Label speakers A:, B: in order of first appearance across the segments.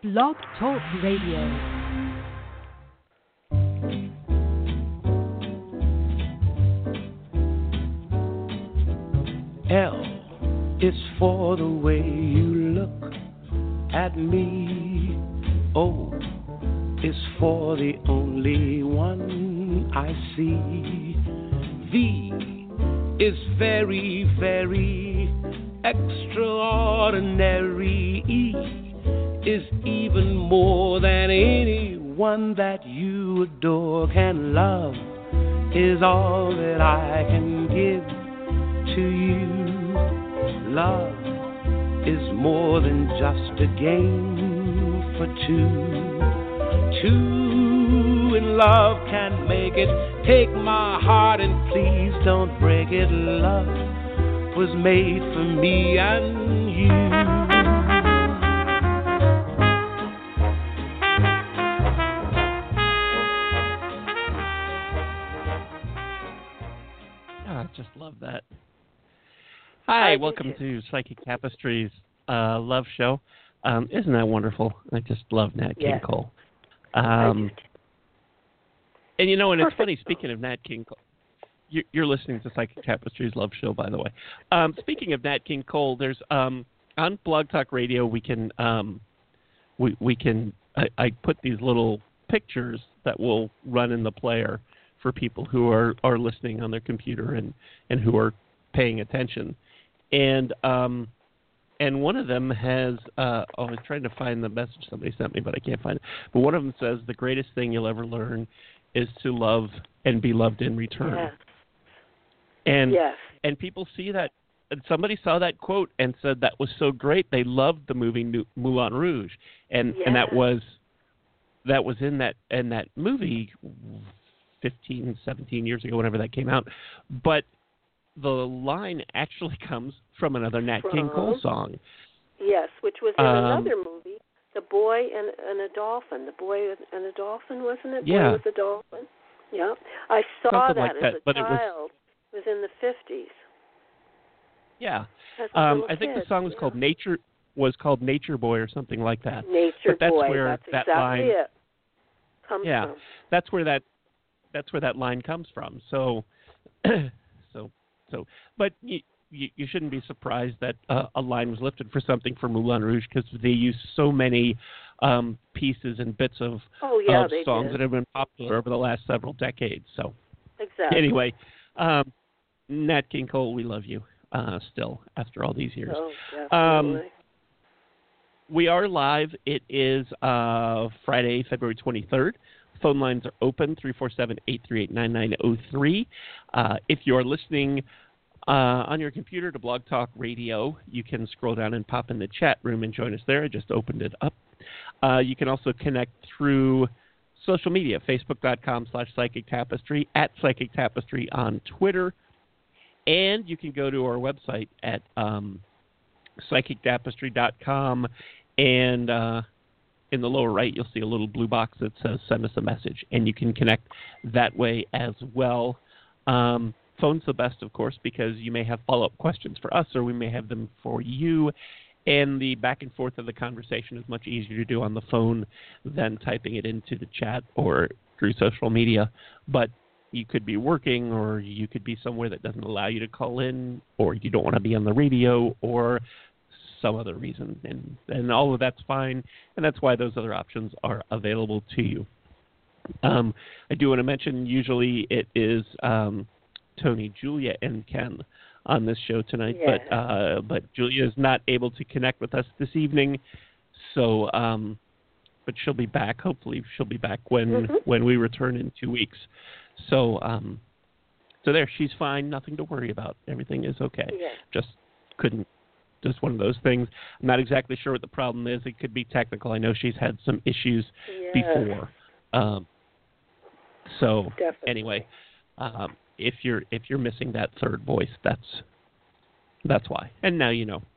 A: Blog Talk Radio.
B: L is for the way you look at me. O is for the only one I see. V is very, very extraordinary. E is even more than anyone that you adore can love. Is all that I can give to you. Love is more than just a game for two. Two in love can make it. Take my heart and please don't break it. Love was made for me and you.
C: I just love that. Hi, welcome to Psychic Tapestry's Love Show. Isn't that wonderful? I just love Nat King Cole. And you know, and it's funny, speaking of Nat King Cole, you're listening to Psychic Tapestry's Love Show, by the way. Speaking of Nat King Cole, there's on Blog Talk Radio, we can I put these little pictures that will run in the player for people who are listening on their computer and who are paying attention. And one of them has, I was trying to find the message somebody sent me, but I can't find it. But one of them says, the greatest thing you'll ever learn is to love and be loved in return.
D: Yes.
C: And people see that. And somebody saw that quote and said that was so great. They loved the movie Moulin Rouge. And that was in that movie 15, 17 years ago, whenever that came out. But the line actually comes from another Nat King Cole song.
D: Yes, which was in another movie, The Boy and a Dolphin. The Boy and a Dolphin, wasn't it?
C: Yeah.
D: Boy with a Dolphin. Yeah. I saw
C: Something
D: that
C: like
D: as
C: that,
D: a child. It was in the 50s.
C: Yeah.
D: I
C: think the song was called Nature Nature Boy or something like that.
D: Nature
C: that's
D: Boy.
C: Where
D: that's
C: that
D: exactly
C: line,
D: it. Comes from.
C: That's where that line comes from. So but you shouldn't be surprised that a line was lifted for something for Moulin Rouge, because they use so many pieces and bits of songs that have been popular over the last several decades. So anyway, Nat King Cole, we love you still after all these years.
D: Oh, definitely.
C: We are live. It is Friday, February 23rd. Phone lines are open, 347-838-9903. If you're listening on your computer to Blog Talk Radio, you can scroll down and pop in the chat room and join us there. I just opened it up. You can also connect through social media, facebook.com/Psychic Tapestry, @Psychic Tapestry on Twitter. And you can go to our website at psychictapestry.com, and in the lower right, you'll see a little blue box that says send us a message, and you can connect that way as well. Phone's the best, of course, because you may have follow-up questions for us, or we may have them for you, and the back and forth of the conversation is much easier to do on the phone than typing it into the chat or through social media. But you could be working, or you could be somewhere that doesn't allow you to call in, or you don't want to be on the radio, or some other reason, and all of that's fine, and that's why those other options are available to you. I do want to mention, usually it is Tony, Julia, and Ken on this show tonight, but Julia is not able to connect with us this evening, so but she'll be back. Hopefully she'll be back when we return in 2 weeks. So there, she's fine, nothing to worry about. Everything is okay. Just one of those things. I'm not exactly sure what the problem is. It could be technical. I know she's had some issues before. So
D: definitely.
C: Anyway, if you're missing that third voice, that's why. And now you know.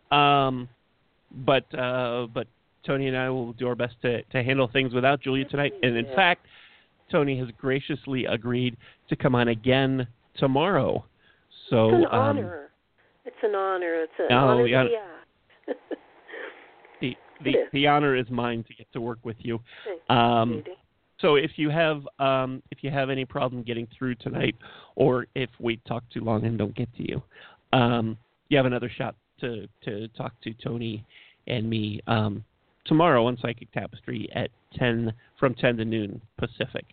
C: But Tony and I will do our best to handle things without Julia tonight. And in fact, Tony has graciously agreed to come on again tomorrow. So
D: it's an honor. It's an honor. It's an honor to be asked.
C: the honor is mine to get to work with you.
D: Thank you,
C: so if you have any problem getting through tonight, or if we talk too long and don't get to you, you have another shot to talk to Tony and me tomorrow on Psychic Tapestry at 10 to noon Pacific.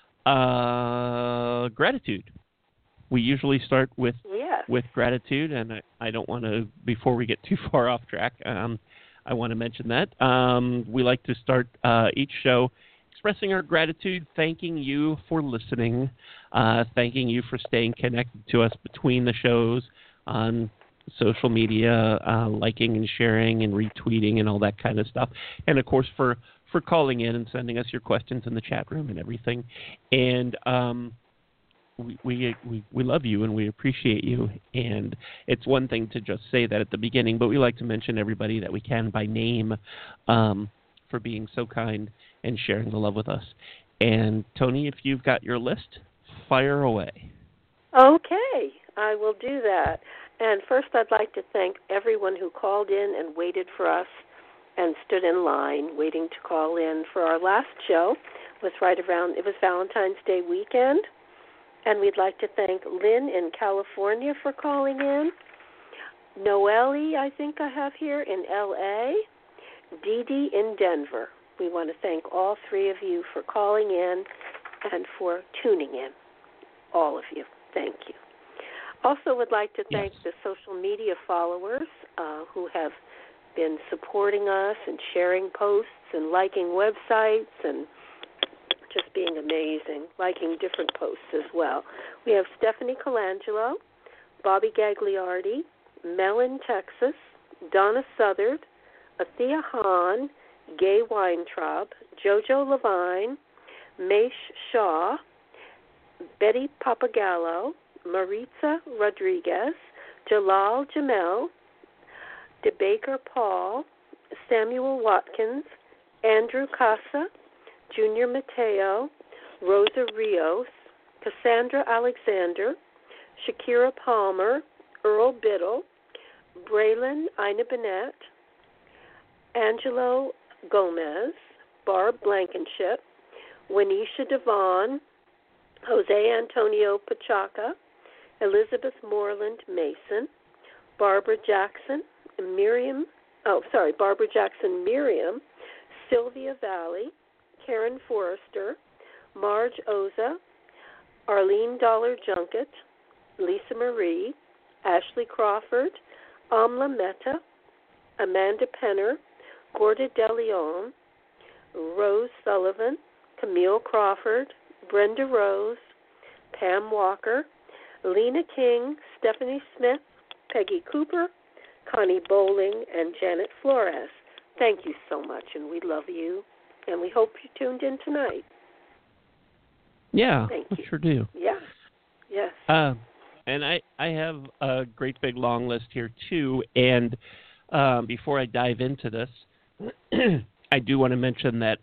C: Gratitude. We usually start with gratitude, and I don't want to, before we get too far off track, I want to mention that. We like to start each show expressing our gratitude, thanking you for listening, thanking you for staying connected to us between the shows on social media, liking and sharing and retweeting and all that kind of stuff. And, of course, for calling in and sending us your questions in the chat room and everything. And we love you and we appreciate you. And it's one thing to just say that at the beginning, but we like to mention everybody that we can by name for being so kind and sharing the love with us. And, Tony, if you've got your list, fire away.
D: Okay, I will do that. And first I'd like to thank everyone who called in and waited for us and stood in line waiting to call in for our last show. It was Valentine's Day weekend. And we'd like to thank Lynn in California for calling in. Noelle, I think I have here in L.A. Dee Dee in Denver. We want to thank all three of you for calling in and for tuning in. All of you. Thank you. Also would like to thank the social media followers who have been supporting us and sharing posts and liking websites and just being amazing, liking different posts as well. We have Stephanie Colangelo, Bobby Gagliardi, Mel in Texas, Donna Southard, Athea Hahn, Gay Weintraub, Jojo Levine, Maish Shaw, Betty Papagallo, Maritza Rodriguez, Jalal Jamel, DeBaker Paul, Samuel Watkins, Andrew Casa, Junior Mateo, Rosa Rios, Cassandra Alexander, Shakira Palmer, Earl Biddle, Braylon Ina Bennett, Angelo Gomez, Barb Blankenship, Wanisha Devon, Jose Antonio Pachaca, Elizabeth Moreland Mason, Barbara Jackson Miriam, Sylvia Valley, Karen Forrester, Marge Oza, Arlene Dollar Junket, Lisa Marie, Ashley Crawford, Amla Mehta, Amanda Penner, Gorda DeLeon, Rose Sullivan, Camille Crawford, Brenda Rose, Pam Walker, Lena King, Stephanie Smith, Peggy Cooper, Connie Bowling, and Janet Flores. Thank you so much, and we love you, and we hope you tuned in tonight.
C: Yeah,
D: Thank
C: we
D: you.
C: sure do.
D: Yeah, yes.
C: And I have a great big long list here, too, and before I dive into this, I do want to mention that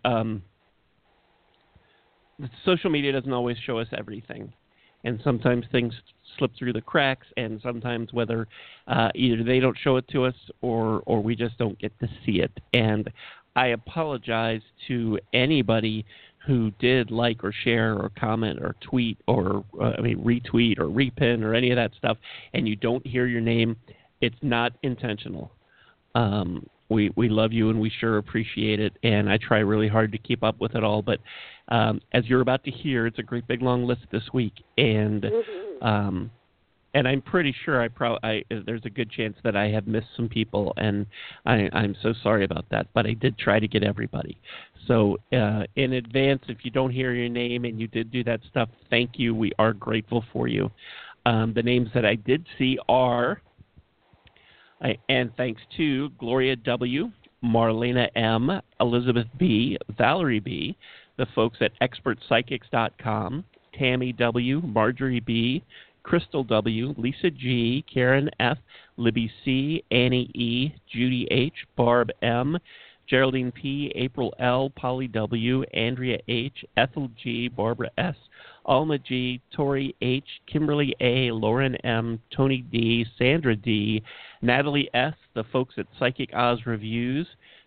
C: social media doesn't always show us everything. And sometimes things slip through the cracks, and sometimes whether either they don't show it to us or we just don't get to see it. And I apologize to anybody who did like or share or comment or tweet or retweet or repin or any of that stuff, and you don't hear your name. It's not intentional. We love you and we sure appreciate it, and I try really hard to keep up with it all. But as you're about to hear, it's a great big long list this week, and I'm pretty sure there's a good chance that I have missed some people, and I'm so sorry about that. But I did try to get everybody. So in advance, if you don't hear your name and you did do that stuff, thank you. We are grateful for you. The names that I did see are. And thanks to Gloria W., Marlena M., Elizabeth B., Valerie B., the folks at ExpertPsychics.com, Tammy W., Marjorie B., Crystal W., Lisa G., Karen F., Libby C., Annie E., Judy H., Barb M., Geraldine P., April L., Polly W., Andrea H., Ethel G., Barbara S., Alma G., Tori H., Kimberly A., Lauren M., Tony D., Sandra D., Natalie S., the folks at Psychic Oz Reviews,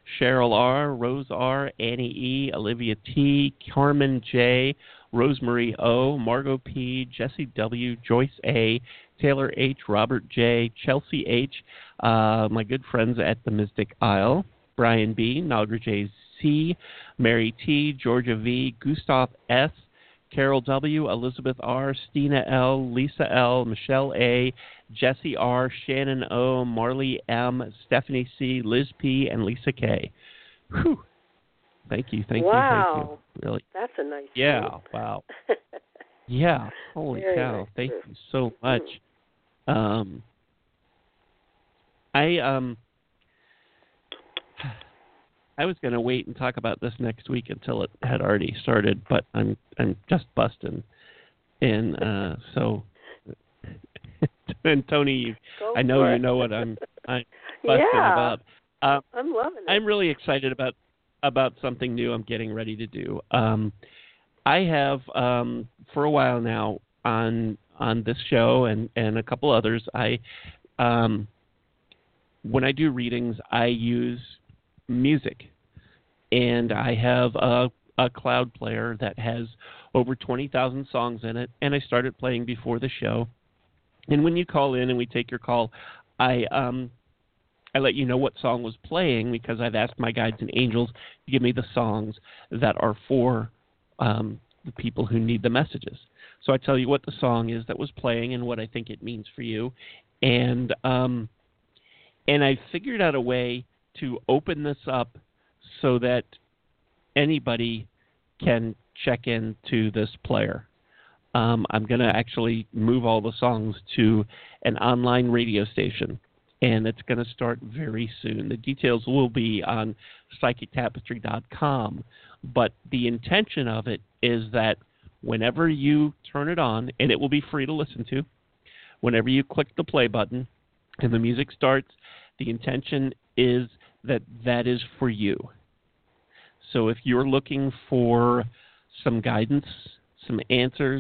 C: Cheryl R., Rose R., Annie E., Olivia T., Carmen J., Rosemary O., Margot P., Jesse W., Joyce A., Taylor H., Robert J., Chelsea H., my good friends at the Mystic Isle, Brian B., Nagra J. C., Mary T., Georgia V., Gustav S., Carol W., Elizabeth R., Stina L., Lisa L., Michelle A., Jesse R., Shannon O., Marley M., Stephanie C., Liz P., and Lisa K. Whew. Thank you.
D: Wow.
C: Really.
D: That's a nice
C: Yeah,
D: group.
C: wow. Yeah, holy
D: Very
C: cow.
D: nice
C: Thank
D: group.
C: you so much. I was going to wait and talk about this next week until it had already started, but I'm just busting. And so, and Tony, I know you know what I'm busting about.
D: I'm loving it.
C: I'm really excited about something new I'm getting ready to do. I have for a while now on this show and a couple others. When I do readings, I use music, and I have a cloud player that has over 20,000 songs in it, and I started playing before the show. And when you call in and we take your call, I let you know what song was playing because I've asked my guides and angels to give me the songs that are for the people who need the messages. So I tell you what the song is that was playing and what I think it means for you, and I figured out a way to open this up so that anybody can check into this player. I'm going to actually move all the songs to an online radio station, and it's going to start very soon. The details will be on psychictapestry.com, but the intention of it is that whenever you turn it on, and it will be free to listen to, whenever you click the play button and the music starts, the intention is that is for you. So if you're looking for some guidance, some answers,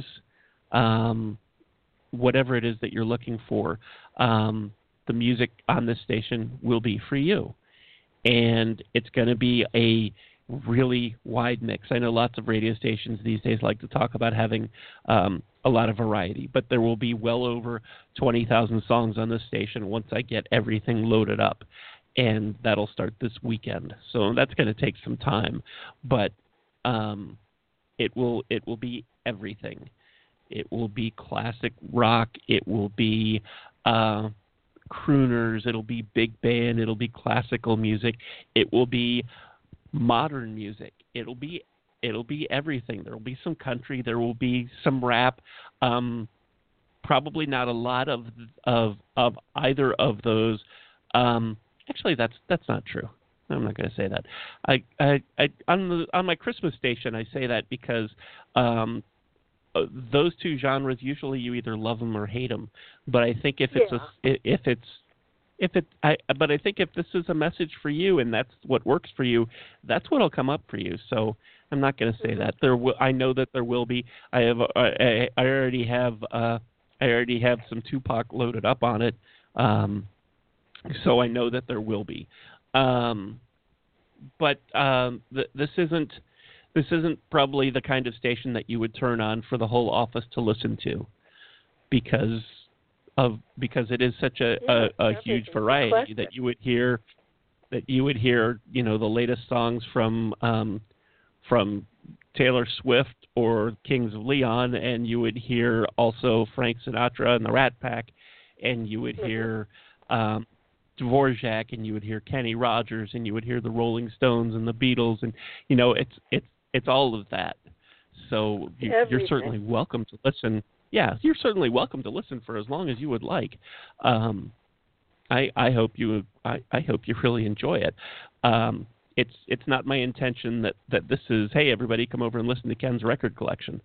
C: whatever it is that you're looking for, the music on this station will be for you. And it's going to be a really wide mix. I know lots of radio stations these days like to talk about having a lot of variety, but there will be well over 20,000 songs on this station once I get everything loaded up. And that'll start this weekend. So that's going to take some time, but it will be everything. It will be classic rock. It will be crooners. It'll be big band. It'll be classical music. It will be modern music. It'll be everything. There will be some country. There will be some rap. Probably not a lot of either of those. Actually, that's not true. I'm not going to say that. I on my Christmas station, I say that because those two genres usually you either love them or hate them. But I think if this is a message for you and that's what works for you, that's what'll come up for you. So I'm not going to say that. I know that there will be. I already have some Tupac loaded up on it. So I know that there will be, but this isn't probably the kind of station that you would turn on for the whole office to listen to, because it is such a huge variety that you would hear the latest songs from Taylor Swift or Kings of Leon, and you would hear also Frank Sinatra and the Rat Pack, and you would hear Dvorak, and you would hear Kenny Rogers, and you would hear the Rolling Stones and the Beatles, and it's all of that. So you're certainly welcome to listen. Yeah, you're certainly welcome to listen for as long as you would like. I hope you really enjoy it. It's not my intention that this is, hey, everybody come over and listen to Ken's record collection.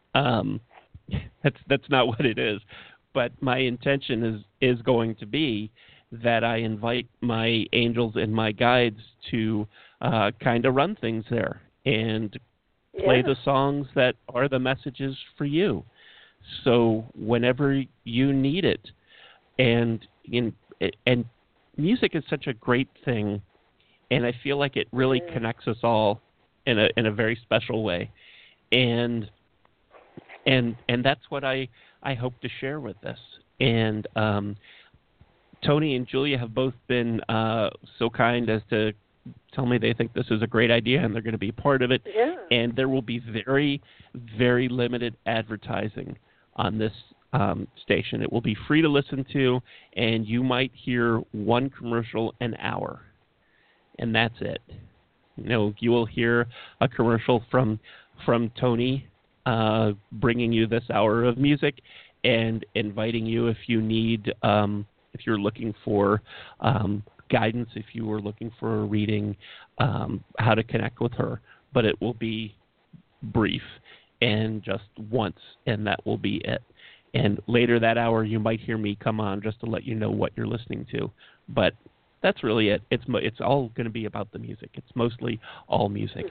C: That's not what it is. But my intention is going to be that I invite my angels and my guides to kind of run things there and play the songs that are the messages for you. So whenever you need it, and music is such a great thing and I feel like it really connects us all in a very special way, and that's what I hope to share with this. And Tony and Julia have both been so kind as to tell me they think this is a great idea and they're going to be part of it.
D: Yeah.
C: And there will be very, very limited advertising on this station. It will be free to listen to, and you might hear one commercial an hour, and that's it. You will hear a commercial from Tony bringing you this hour of music and inviting you if you need, if you're looking for guidance, if you were looking for a reading, how to connect with her. But it will be brief and just once, and that will be it. And later that hour, you might hear me come on just to let you know what you're listening to. But that's really it. It's all going to be about the music. It's mostly all music,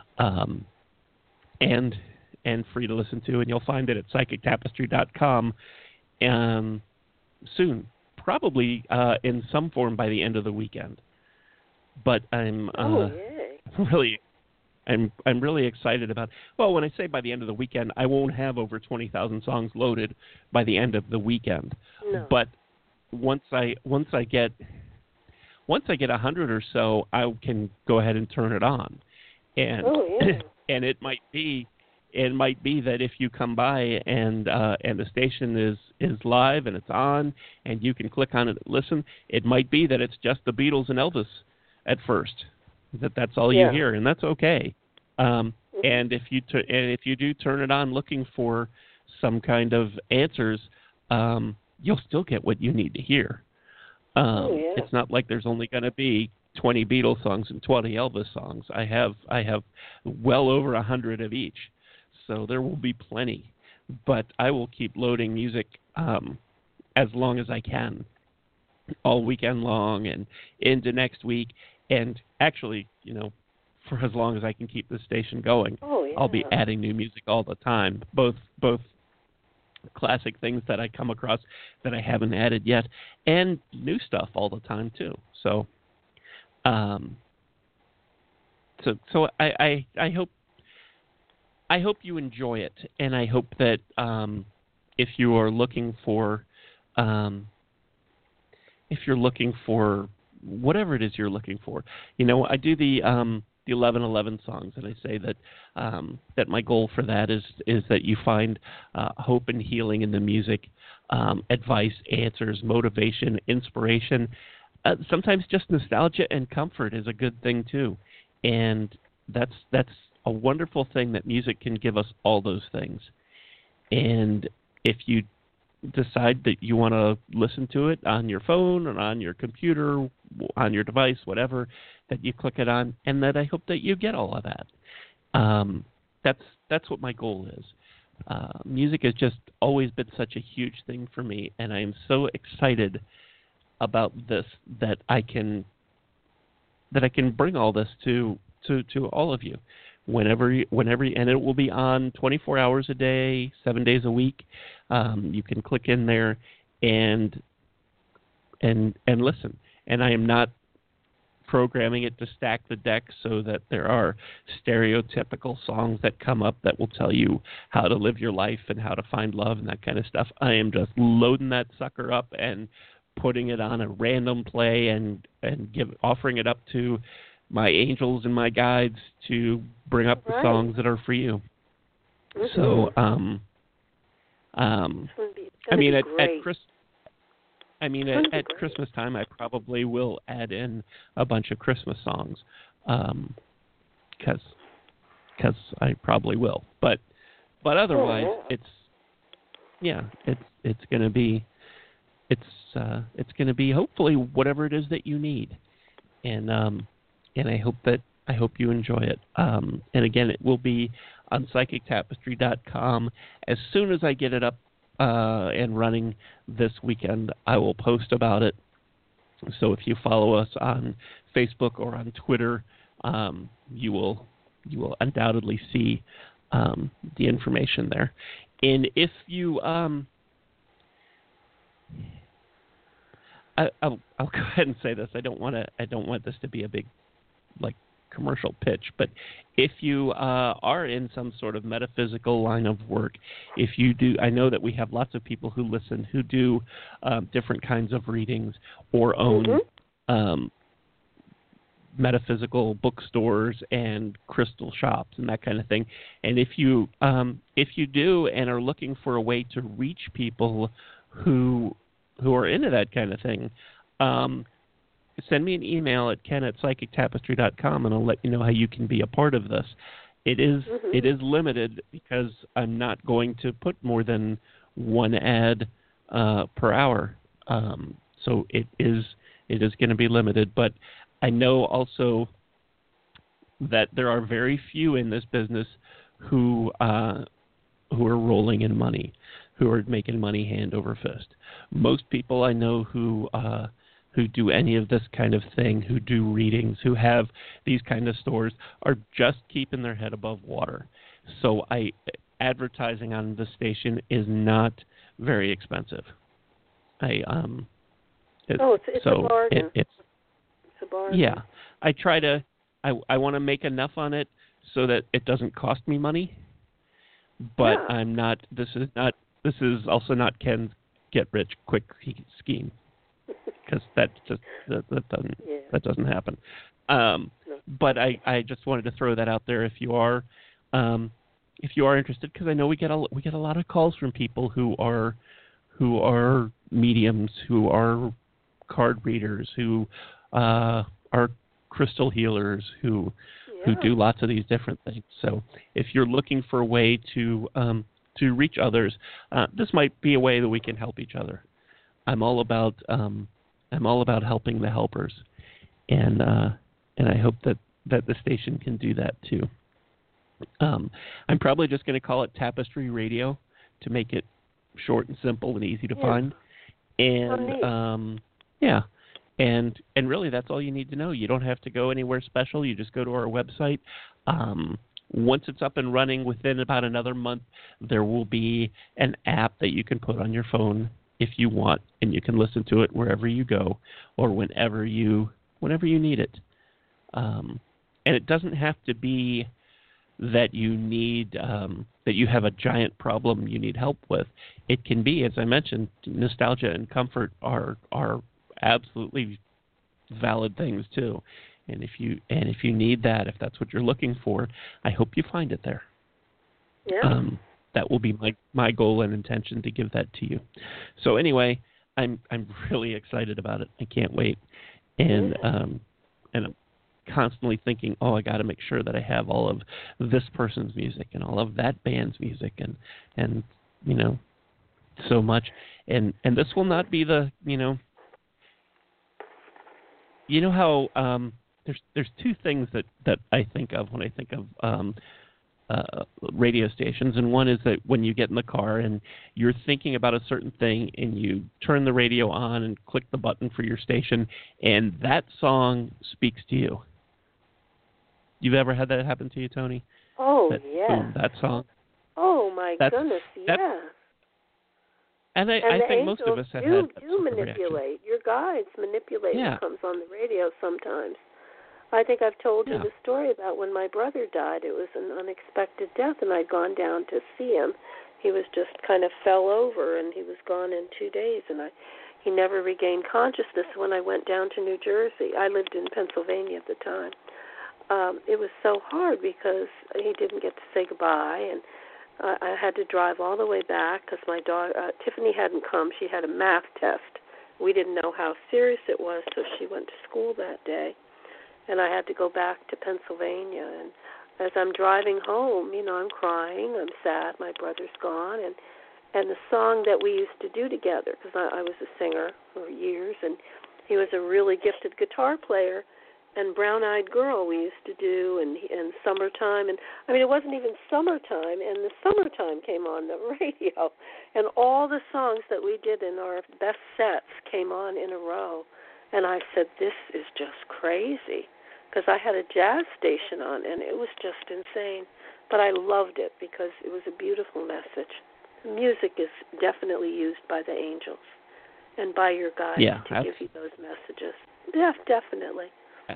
C: and free to listen to. And you'll find it at psychictapestry.com soon, probably in some form by the end of the weekend. But I'm really excited about. Well, when I say by the end of the weekend, I won't have over 20,000 songs loaded by the end of the weekend.
D: No.
C: But once I get 100 or so, I can go ahead and turn it on, and and it might be that if you come by and the station is live and it's on and you can click on it and listen, it might be that it's just the Beatles and Elvis at first. That's all you hear, and that's okay. And if you do turn it on looking for some kind of answers, you'll still get what you need to hear. It's not like there's only going to be 20 Beatles songs and 20 Elvis songs. I have well over 100 of each, so there will be plenty. But I will keep loading music as long as I can, all weekend long and into next week. And actually, for as long as I can keep the station going, I'll be adding new music all the time, both classic things that I come across that I haven't added yet, and new stuff all the time too. So, so I hope you enjoy it, and I hope that if you're looking for whatever it is you're looking for, I do the 1111 songs, and I say that that my goal for that is that you find hope and healing in the music, advice, answers, motivation, inspiration. Sometimes just nostalgia and comfort is a good thing too, and that's a wonderful thing that music can give us all those things. And if you decide that you want to listen to it on your phone or on your computer, on your device, whatever, that you click it on, and that I hope that you get all of that. That's what my goal is. Music has just always been such a huge thing for me, and I am so excited about this that I can bring all this to all of you. Whenever, and it will be on 24 hours a day, 7 days a week. You can click in there and listen. And I am not programming it to stack the deck so that there are stereotypical songs that come up that will tell you how to live your life and how to find love and that kind of stuff. I am just loading that sucker up and putting it on a random play and offering it up to my angels and my guides to bring up the songs that are for you. Mm-hmm. So, at Christmas time, I probably will add in a bunch of Christmas songs, because I probably will. But otherwise, it's going to be hopefully whatever it is that you need, and I hope you enjoy it. And again, it will be on psychictapestry.com. As soon as I get it up and running this weekend, I will post about it. So if you follow us on Facebook or on Twitter, you will undoubtedly see the information there. And if you, I'll go ahead and say this. I don't want this to be a big like commercial pitch, but if you are in some sort of metaphysical line of work, if you do, I know that we have lots of people who listen who do different kinds of readings or own metaphysical bookstores and crystal shops and that kind of thing. And if you do and are looking for a way to reach people who are into that kind of thing, send me an email at ken@psychictapestry.com, and I'll let you know how you can be a part of this. It is limited because I'm not going to put more than one ad per hour. So it is going to be limited. But I know also that there are very few in this business who are rolling in money, who are making money hand over fist. Most people I know who do any of this kind of thing, who do readings, who have these kind of stores, are just keeping their head above water. So advertising on the station is not very expensive.
D: It's a bargain. It's a bargain.
C: Yeah, I try to. I want to make enough on it so that it doesn't cost me money. But I'm not. This is also not Ken's get rich quick scheme. Because that doesn't happen. But I just wanted to throw that out there if you are interested, because I know we get a lot of calls from people who are mediums, who are card readers, who are crystal healers, who do lots of these different things. So if you're looking for a way to reach others, this might be a way that we can help each other. I'm all about helping the helpers, and I hope that the station can do that too. I'm probably just going to call it Tapestry Radio to make it short and simple and easy to find. And and really that's all you need to know. You don't have to go anywhere special. You just go to our website. Once it's up and running, within about another month, there will be an app that you can put on your phone if you want, and you can listen to it wherever you go or whenever you need it. And it doesn't have to be that you need that you have a giant problem you need help with. It can be, as I mentioned, nostalgia and comfort are absolutely valid things too. And if you need that, if that's what you're looking for, I hope you find it there.
D: Yeah.
C: That will be my goal and intention to give that to you. So anyway, I'm really excited about it. I can't wait, and I'm constantly thinking, I got to make sure that I have all of this person's music and all of that band's music, and so much. And this will not be the how there's two things that I think of when I think of radio stations, and one is that when you get in the car and you're thinking about a certain thing and you turn the radio on and click the button for your station and that song speaks to you. You've ever had that happen to you, Tony?
D: Oh,
C: boom, that song.
D: Oh my goodness, yeah.
C: And I think most of us have had that
D: do manipulate. Your guides manipulate what comes on the radio sometimes. I think I've told you the story about when my brother died. It was an unexpected death, and I'd gone down to see him. He was just kind of fell over, and he was gone in 2 days, and he never regained consciousness. When I went down to New Jersey, I lived in Pennsylvania at the time. It was so hard because he didn't get to say goodbye, and I had to drive all the way back because my daughter, Tiffany, hadn't come. She had a math test. We didn't know how serious it was, so she went to school that day. And I had to go back to Pennsylvania. And as I'm driving home, I'm crying. I'm sad. My brother's gone. And the song that we used to do together, because I was a singer for years, and he was a really gifted guitar player, and Brown Eyed Girl we used to do, and Summertime. And, it wasn't even summertime, and the Summertime came on the radio. And all the songs that we did in our best sets came on in a row. And I said, this is just crazy, because I had a jazz station on, and it was just insane. But I loved it because it was a beautiful message. Music is definitely used by the angels and by your guides to give you those messages. Yeah, definitely.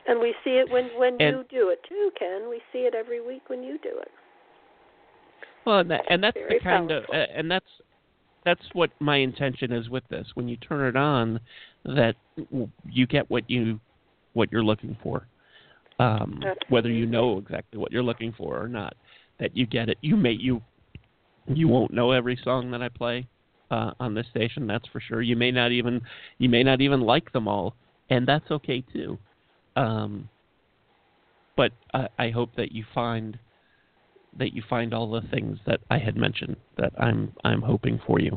D: And we see it when
C: And,
D: you do it too, Ken. We see it every week when you do it.
C: well, and that's
D: Very
C: the kind
D: powerful.
C: of, and that's what my intention is with this. When you turn it on, that you get what you're looking for, whether you know exactly what you're looking for or not. That you get it. You won't know every song that I play on this station. That's for sure. You may not even like them all, and that's okay too. But I hope that you find all the things that I had mentioned that I'm hoping for you.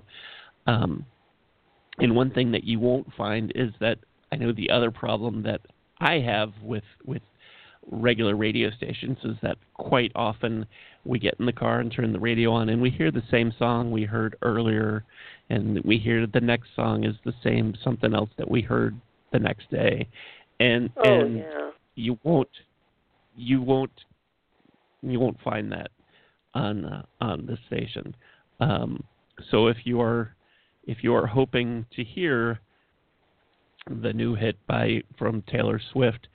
C: And one thing that you won't find is that I know the other problem that I have with regular radio stations is that quite often we get in the car and turn the radio on and we hear the same song we heard earlier, and we hear the next song is the same something else that we heard the next day, and
D: Yeah.
C: you won't find that on this station. So if you are hoping to hear the new hit from Taylor Swift,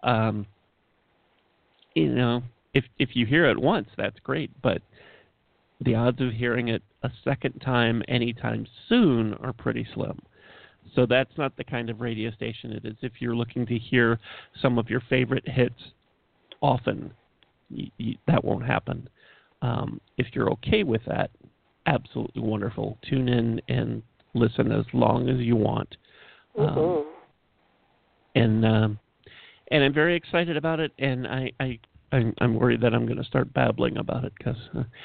C: if you hear it once, that's great, but the odds of hearing it a second time anytime soon are pretty slim. So that's not the kind of radio station it is. If you're looking to hear some of your favorite hits often, that won't happen. If you're okay with that, absolutely wonderful. Tune in and listen as long as you want. And I'm very excited about it, and I'm worried that I'm going to start babbling about it because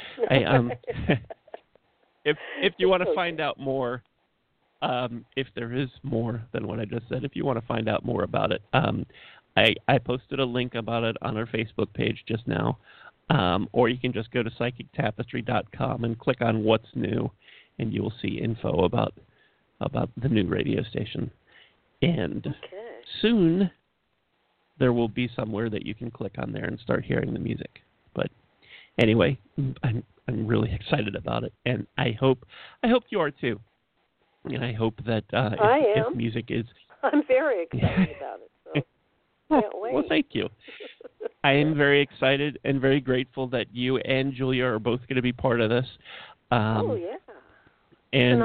C: if you want to find out more, if there is more than what I just said, if you want to find out more about it, I posted a link about it on our Facebook page just now, or you can just go to psychictapestry.com and click on What's New, and you will see info about the new radio station. And soon there will be somewhere that you can click on there and start hearing the music. But anyway, I'm really excited about it, and I hope you are too. And I hope that if music is,
D: I'm very excited about it. So can't wait.
C: Well, thank you. I am very excited and very grateful that you and Julia are both going to be part of this. And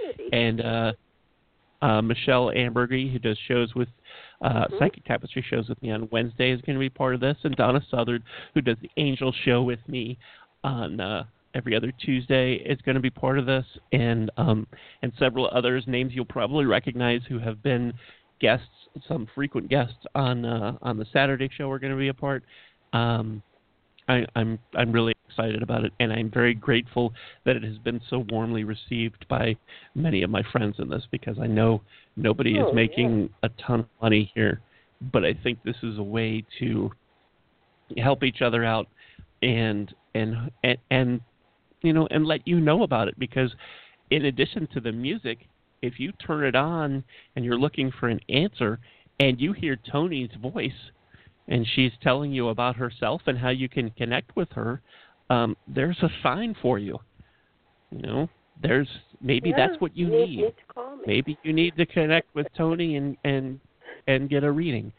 C: Michelle Ambergy, who does shows with Psychic Tapestry shows with me on Wednesday, is going to be part of this, and Donna Southard, who does the Angel Show with me on every other Tuesday, is going to be part of this, and several others, names you'll probably recognize who have been guests, some frequent guests on the Saturday show are going to be a part. I'm really excited about it, and I'm very grateful that it has been so warmly received by many of my friends in this, because I know nobody is making a ton of money here, but I think this is a way to help each other out and let you know about it, because in addition to the music, if you turn it on and you're looking for an answer and you hear Tony's voice and she's telling you about herself and how you can connect with her, there's a sign for you. There's that's what you need.
D: To call me.
C: Maybe you need to connect with Tony and get a reading.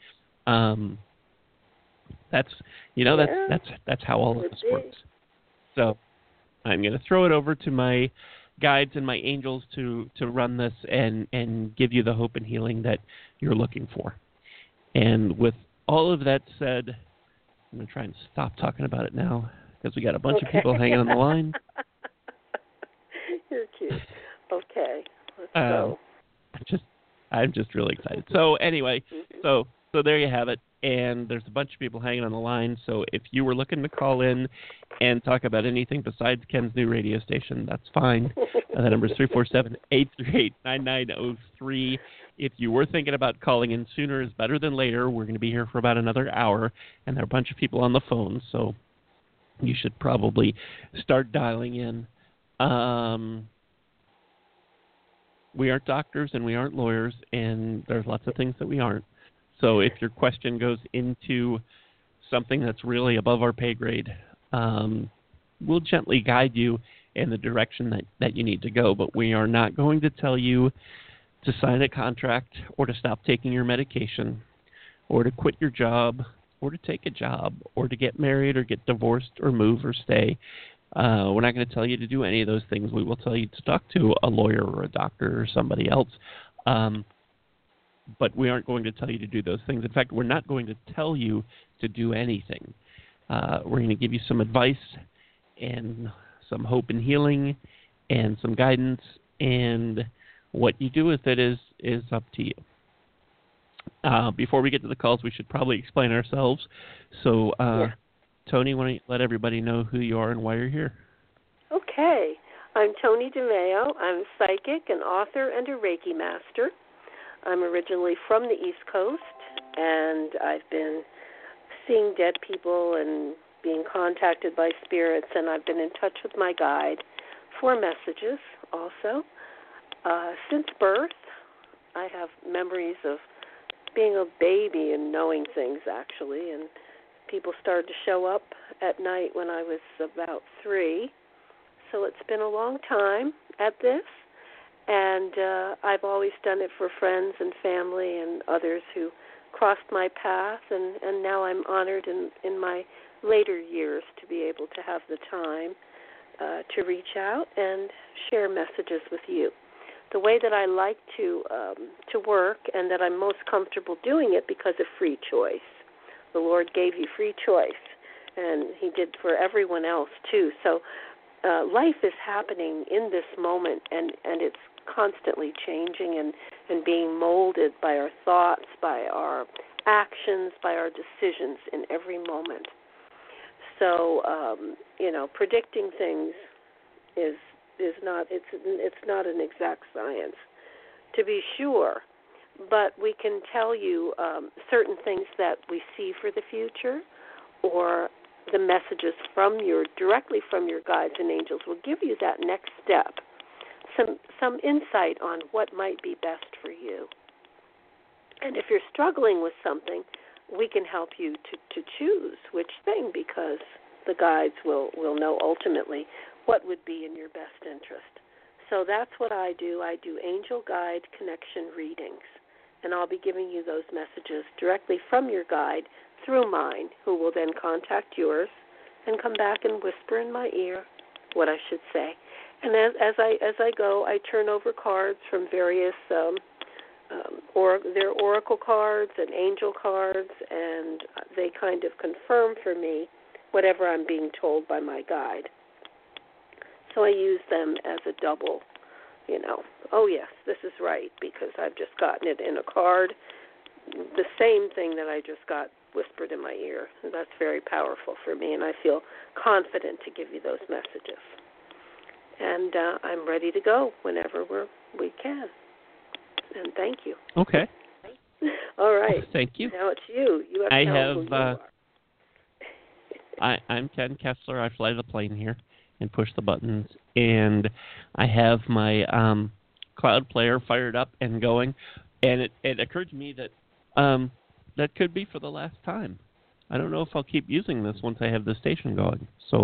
C: That's how all of this works. So I'm going to throw it over to my guides and my angels to run this and give you the hope and healing that you're looking for. And with all of that said, I'm going to try and stop talking about it now, because we got a bunch of people hanging on the line.
D: You're cute. Okay, let's go.
C: I'm just really excited. So anyway, so there you have it. And there's a bunch of people hanging on the line. So if you were looking to call in and talk about anything besides Ken's new radio station, that's fine. The number is 347-838-9903. If you were thinking about calling in, sooner is better than later. We're going to be here for about another hour, and there are a bunch of people on the phone, so you should probably start dialing in. We aren't doctors and we aren't lawyers, and there's lots of things that we aren't. So if your question goes into something that's really above our pay grade, we'll gently guide you in the direction that you need to go. But we are not going to tell you to sign a contract or to stop taking your medication. or to quit your job, or to take a job, or to get married, or get divorced, or move, or stay. We're not going to tell you to do any of those things. We will tell you to talk to a lawyer or a doctor or somebody else. But we aren't going to tell you to do those things. In fact, we're not going to tell you to do anything. We're going to give you some advice and some hope and healing and some guidance, and what you do with it is up to you. Before we get to the calls, we should probably explain ourselves. So, Tony, why don't you let everybody know who you are and why you're here?
D: Okay. I'm Tony DeMeo. I'm a psychic, an author, and a Reiki master. I'm originally from the East Coast, and I've been seeing dead people and being contacted by spirits, and I've been in touch with my guide for messages also. Since birth, I have memories of being a baby and knowing things, actually, and people started to show up at night when I was about 3. So it's been a long time at this, and I've always done it for friends and family and others who crossed my path, and now I'm honored in my later years to be able to have the time to reach out and share messages with you. The way that I like to work, and that I'm most comfortable doing it because of free choice. The Lord gave you free choice, and He did for everyone else too. So life is happening in this moment, and it's constantly changing and being molded by our thoughts, by our actions, by our decisions in every moment. So, predicting things is not, it's not an exact science, to be sure, but we can tell you certain things that we see for the future, or the messages directly from your guides and angels will give you that next step, some insight on what might be best for you. And if you're struggling with something, we can help you to choose which thing, because the guides will know ultimately what would be in your best interest. So that's what I do. I do angel guide connection readings, and I'll be giving you those messages directly from your guide through mine, who will then contact yours and come back and whisper in my ear what I should say. And as I go, I turn over cards from various they're oracle cards and angel cards, and they kind of confirm for me whatever I'm being told by my guide. So I use them as a double, oh yes, this is right, because I've just gotten it in a card, the same thing that I just got whispered in my ear. That's very powerful for me, and I feel confident to give you those messages. And I'm ready to go whenever we can. And thank you.
C: Okay.
D: All right.
C: Thank you.
D: Now it's you. You have to tell who you are.
C: I'm Ken Kessler. I fly the plane here and push the buttons, and I have my cloud player fired up and going, and it occurred to me that that could be for the last time. I don't know if I'll keep using this once I have the station going.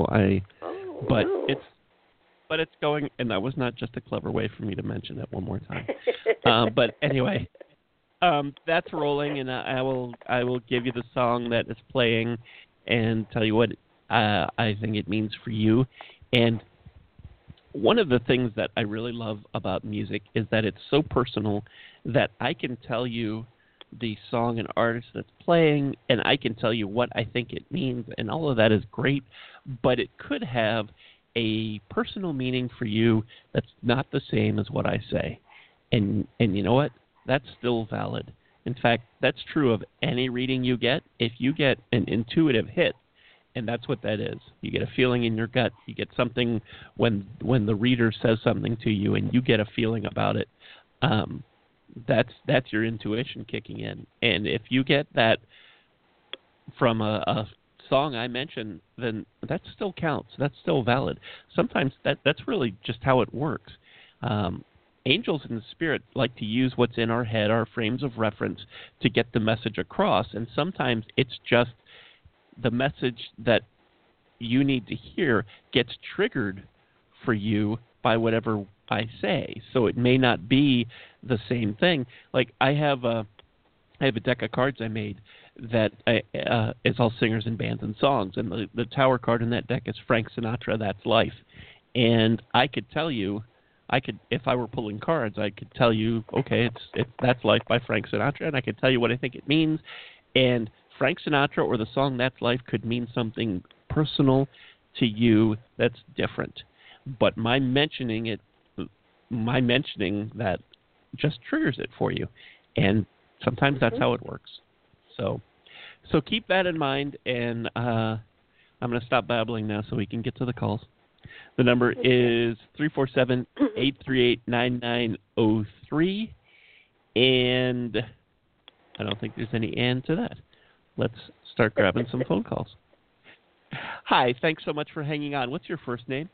C: But it's going, and that was not just a clever way for me to mention it one more time. But anyway, that's rolling, and I will give you the song that is playing and tell you what I think it means for you. And one of the things that I really love about music is that it's so personal that I can tell you the song and artist that's playing, and I can tell you what I think it means, and all of that is great, but it could have a personal meaning for you that's not the same as what I say. And you know what? That's still valid. In fact, that's true of any reading you get. If you get an intuitive hit, and that's what that is, you get a feeling in your gut, you get something when the reader says something to you and you get a feeling about it, that's your intuition kicking in. And if you get that from a song I mentioned, then that still counts. That's still valid. Sometimes that's really just how it works. Angels and the spirit like to use what's in our head, our frames of reference, to get the message across. And sometimes it's just the message that you need to hear gets triggered for you by whatever I say. So it may not be the same thing. Like I have a deck of cards I made that is all singers and bands and songs. And the tower card in that deck is Frank Sinatra, That's Life. And I could tell you, if I were pulling cards, I could tell you, okay, it's That's Life by Frank Sinatra, and I could tell you what I think it means. And Frank Sinatra or the song That's Life could mean something personal to you that's different. But my mentioning that just triggers it for you. And sometimes that's how it works. So keep that in mind, and I'm going to stop babbling now so we can get to the calls. The number is 347-838-9903, and I don't think there's any end to that. Let's start grabbing some phone calls. Hi, thanks so much for hanging on. What's your first name?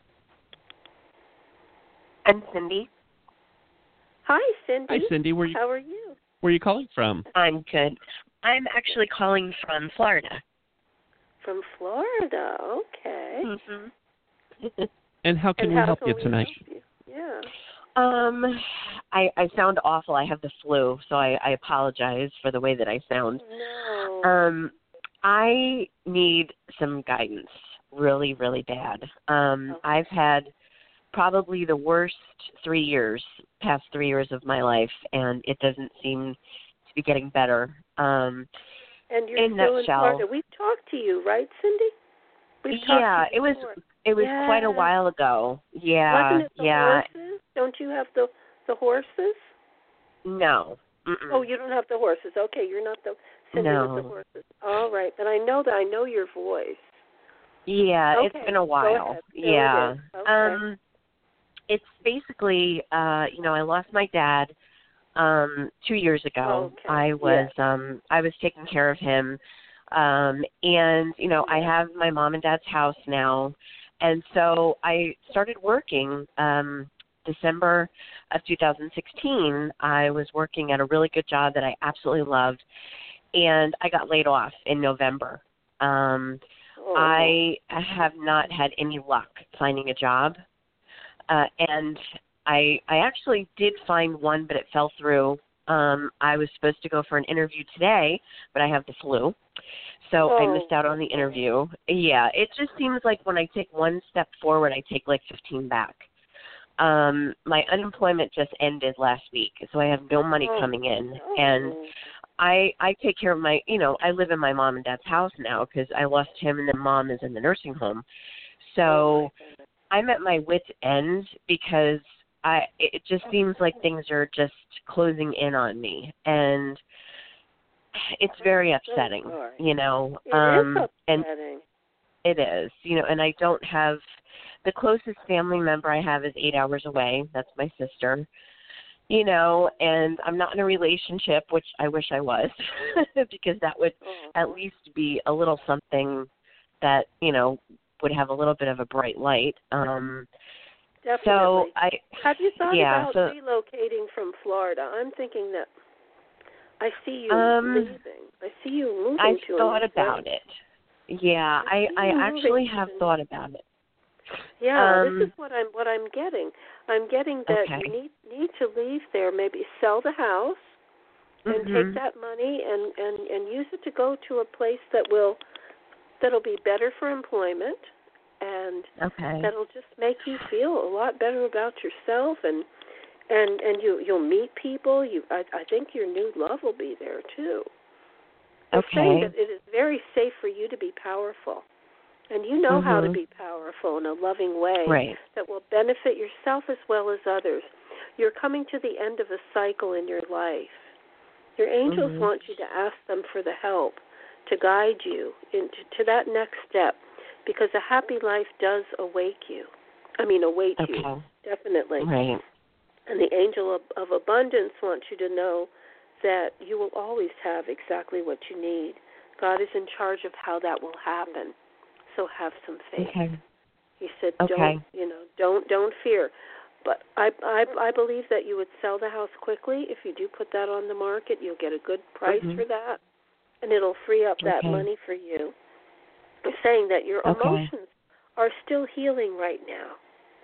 E: I'm Cindy.
D: Hi, Cindy.
C: Hi, Cindy.
D: How are you?
C: Where are you calling from?
E: I'm good. I'm actually calling from Florida.
D: From Florida, okay.
E: Mm-hmm.
C: And how can we help you tonight?
D: Yeah.
E: I sound awful. I have the flu, so I apologize for the way that I sound.
D: No.
E: I need some guidance really, really bad. I've had probably the worst past 3 years of my life, and it doesn't seem to be getting better.
D: And you're
E: in
D: still in
E: nutshell,
D: Florida. We've talked to you, right, Cindy?
E: It was quite a while ago. Yeah,
D: Wasn't it the horses? Don't you have the horses?
E: No. Mm-mm.
D: Oh, you don't have the horses. Okay, you're not the Cindy with the horses. All right, but I know your voice.
E: Yeah,
D: okay.
E: It's been a while. Yeah.
D: Okay.
E: It's basically, I lost my dad 2 years ago.
D: Okay.
E: I was taking care of him. And, I have my mom and dad's house now. And so I started working December of 2016. I was working at a really good job that I absolutely loved. And I got laid off in November. I have not had any luck finding a job. And I actually did find one, but it fell through. I was supposed to go for an interview today, but I have the flu. So I missed out on the interview. Yeah, it just seems like when I take one step forward, I take like 15 back. My unemployment just ended last week, so I have no money coming in. And I take care of I live in my mom and dad's house now because I lost him and then mom is in the nursing home. So I'm at my wit's end because it just seems like things are just closing in on me, and it's very upsetting,
D: It is upsetting.
E: And it is, and I don't have the closest family member I have is 8 hours away. That's my sister, and I'm not in a relationship, which I wish I was, because that would at least be a little something that, would have a little bit of a bright light.
D: Definitely.
E: So
D: have you thought about relocating from Florida? I'm thinking that I see you leaving. I see you moving to
E: I've thought about it. Yeah, I actually have thought about it.
D: Yeah, this is what I'm getting. I'm getting that you need to leave there. Maybe sell the house and take that money and use it to go to a place that'll be better for employment, and that'll just make you feel a lot better about yourself, and you'll meet people. I think your new love will be there too. They're saying that it is very safe for you to be powerful, and you know how to be powerful in a loving way that will benefit yourself as well as others. You're coming to the end of a cycle in your life. Your angels want you to ask them for the help to guide you to that next step, because a happy life does await you, definitely.
E: Right.
D: And the angel of abundance wants you to know that you will always have exactly what you need. God is in charge of how that will happen, so have some faith. He said, don't fear. But I believe that you would sell the house quickly. If you do put that on the market, you'll get a good price for that, and it'll free up that money for you. I'm saying that your emotions are still healing right now.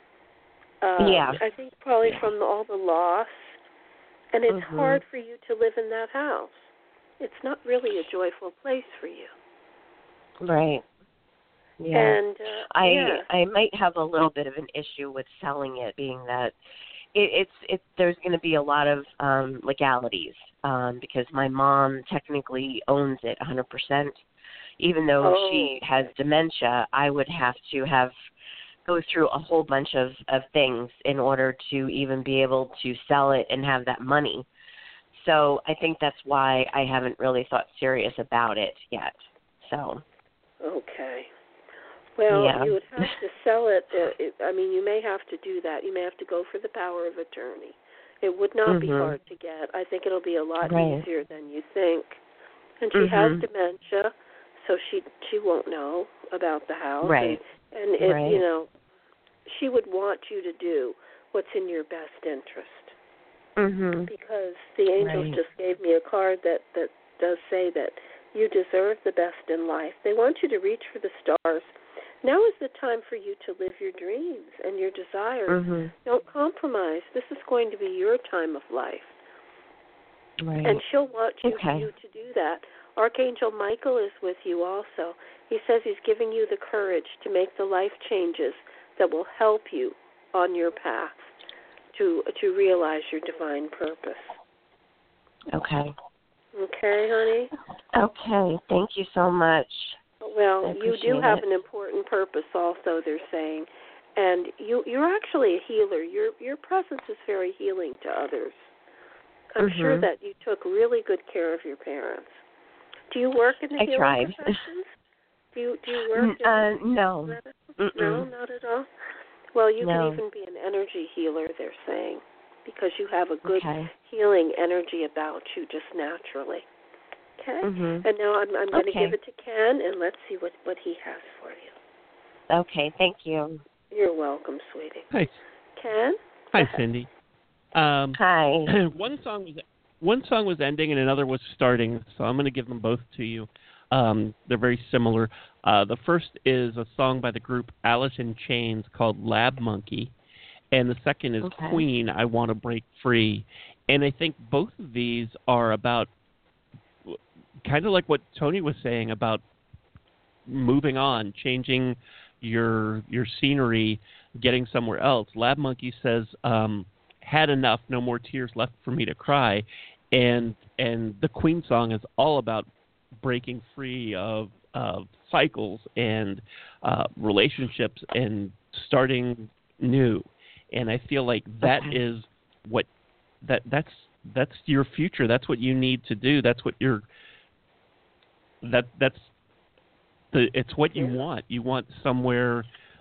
D: I think probably from all the loss, and it's hard for you to live in that house. it's not really a joyful place for you.
E: Right. Yeah.
D: And
E: I might have a little bit of an issue with selling it, being that it's there's going to be a lot of legalities because my mom technically owns it 100%. Even though she has dementia, I would have to go through a whole bunch of things in order to even be able to sell it and have that money. So I think that's why I haven't really thought serious about it yet. So.
D: Okay. Well,
E: yeah.
D: you would have to sell it. I mean, you may have to do that. You may have to go for the power of attorney. It would not be hard to get. I think it'll be a lot easier than you think. And she has dementia, so she won't know about the house.
E: Right.
D: And it, you know, she would want you to do what's in your best interest. Because the angels just gave me a card that does say that you deserve the best in life. They want you to reach for the stars. Now is the time for you to live your dreams and your desires. Don't compromise. This is going to be your time of life.
E: Right.
D: And she'll want you to do that. Archangel Michael is with you also. He says he's giving you the courage to make the life changes that will help you on your path to realize your divine purpose.
E: Okay.
D: Okay, honey?
E: Okay. Thank you so much.
D: Well, you do have an important purpose also, they're saying. And you're actually a healer. Your presence is very healing to others. I'm sure that you took really good care of your parents. Do you work in the healing professions? Do you work in
E: no.
D: No, not at all? Well, you can even be an energy healer, they're saying, because you have a good healing energy about you just naturally. Okay? And now I'm going to give it to Ken, and let's see what he has for you.
E: Okay, thank you.
D: You're welcome, sweetie.
C: Hi.
D: Ken?
C: Hi, Cindy.
E: Hi.
C: One song was ending and another was starting, so I'm going to give them both to you. They're very similar. The first is a song by the group Alice in Chains called Lab Monkey, and the second is Queen, I Want to Break Free. And I think both of these are about kind of like what Tony was saying about moving on, changing your scenery, getting somewhere else. Lab Monkey says, had enough, no more tears left for me to cry. And the Queen song is all about breaking free of cycles and relationships and starting new. And I feel like that is what that's your future. That's what you need to do. That's what it's what you want. You want somewhere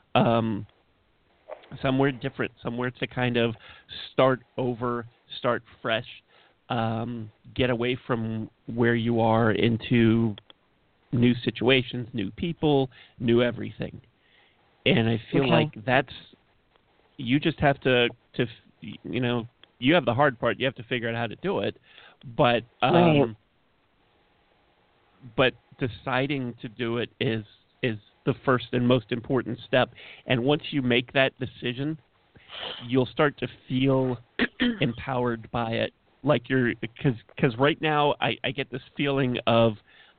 C: different, somewhere to kind of start over, start fresh, get away from where you are into new situations, new people, new everything. And I feel like you just have to you have the hard part. You have to figure out how to do it, but deciding to do it is the first and most important step. And once you make that decision, you'll start to feel empowered by it. Like because right now I get this feeling of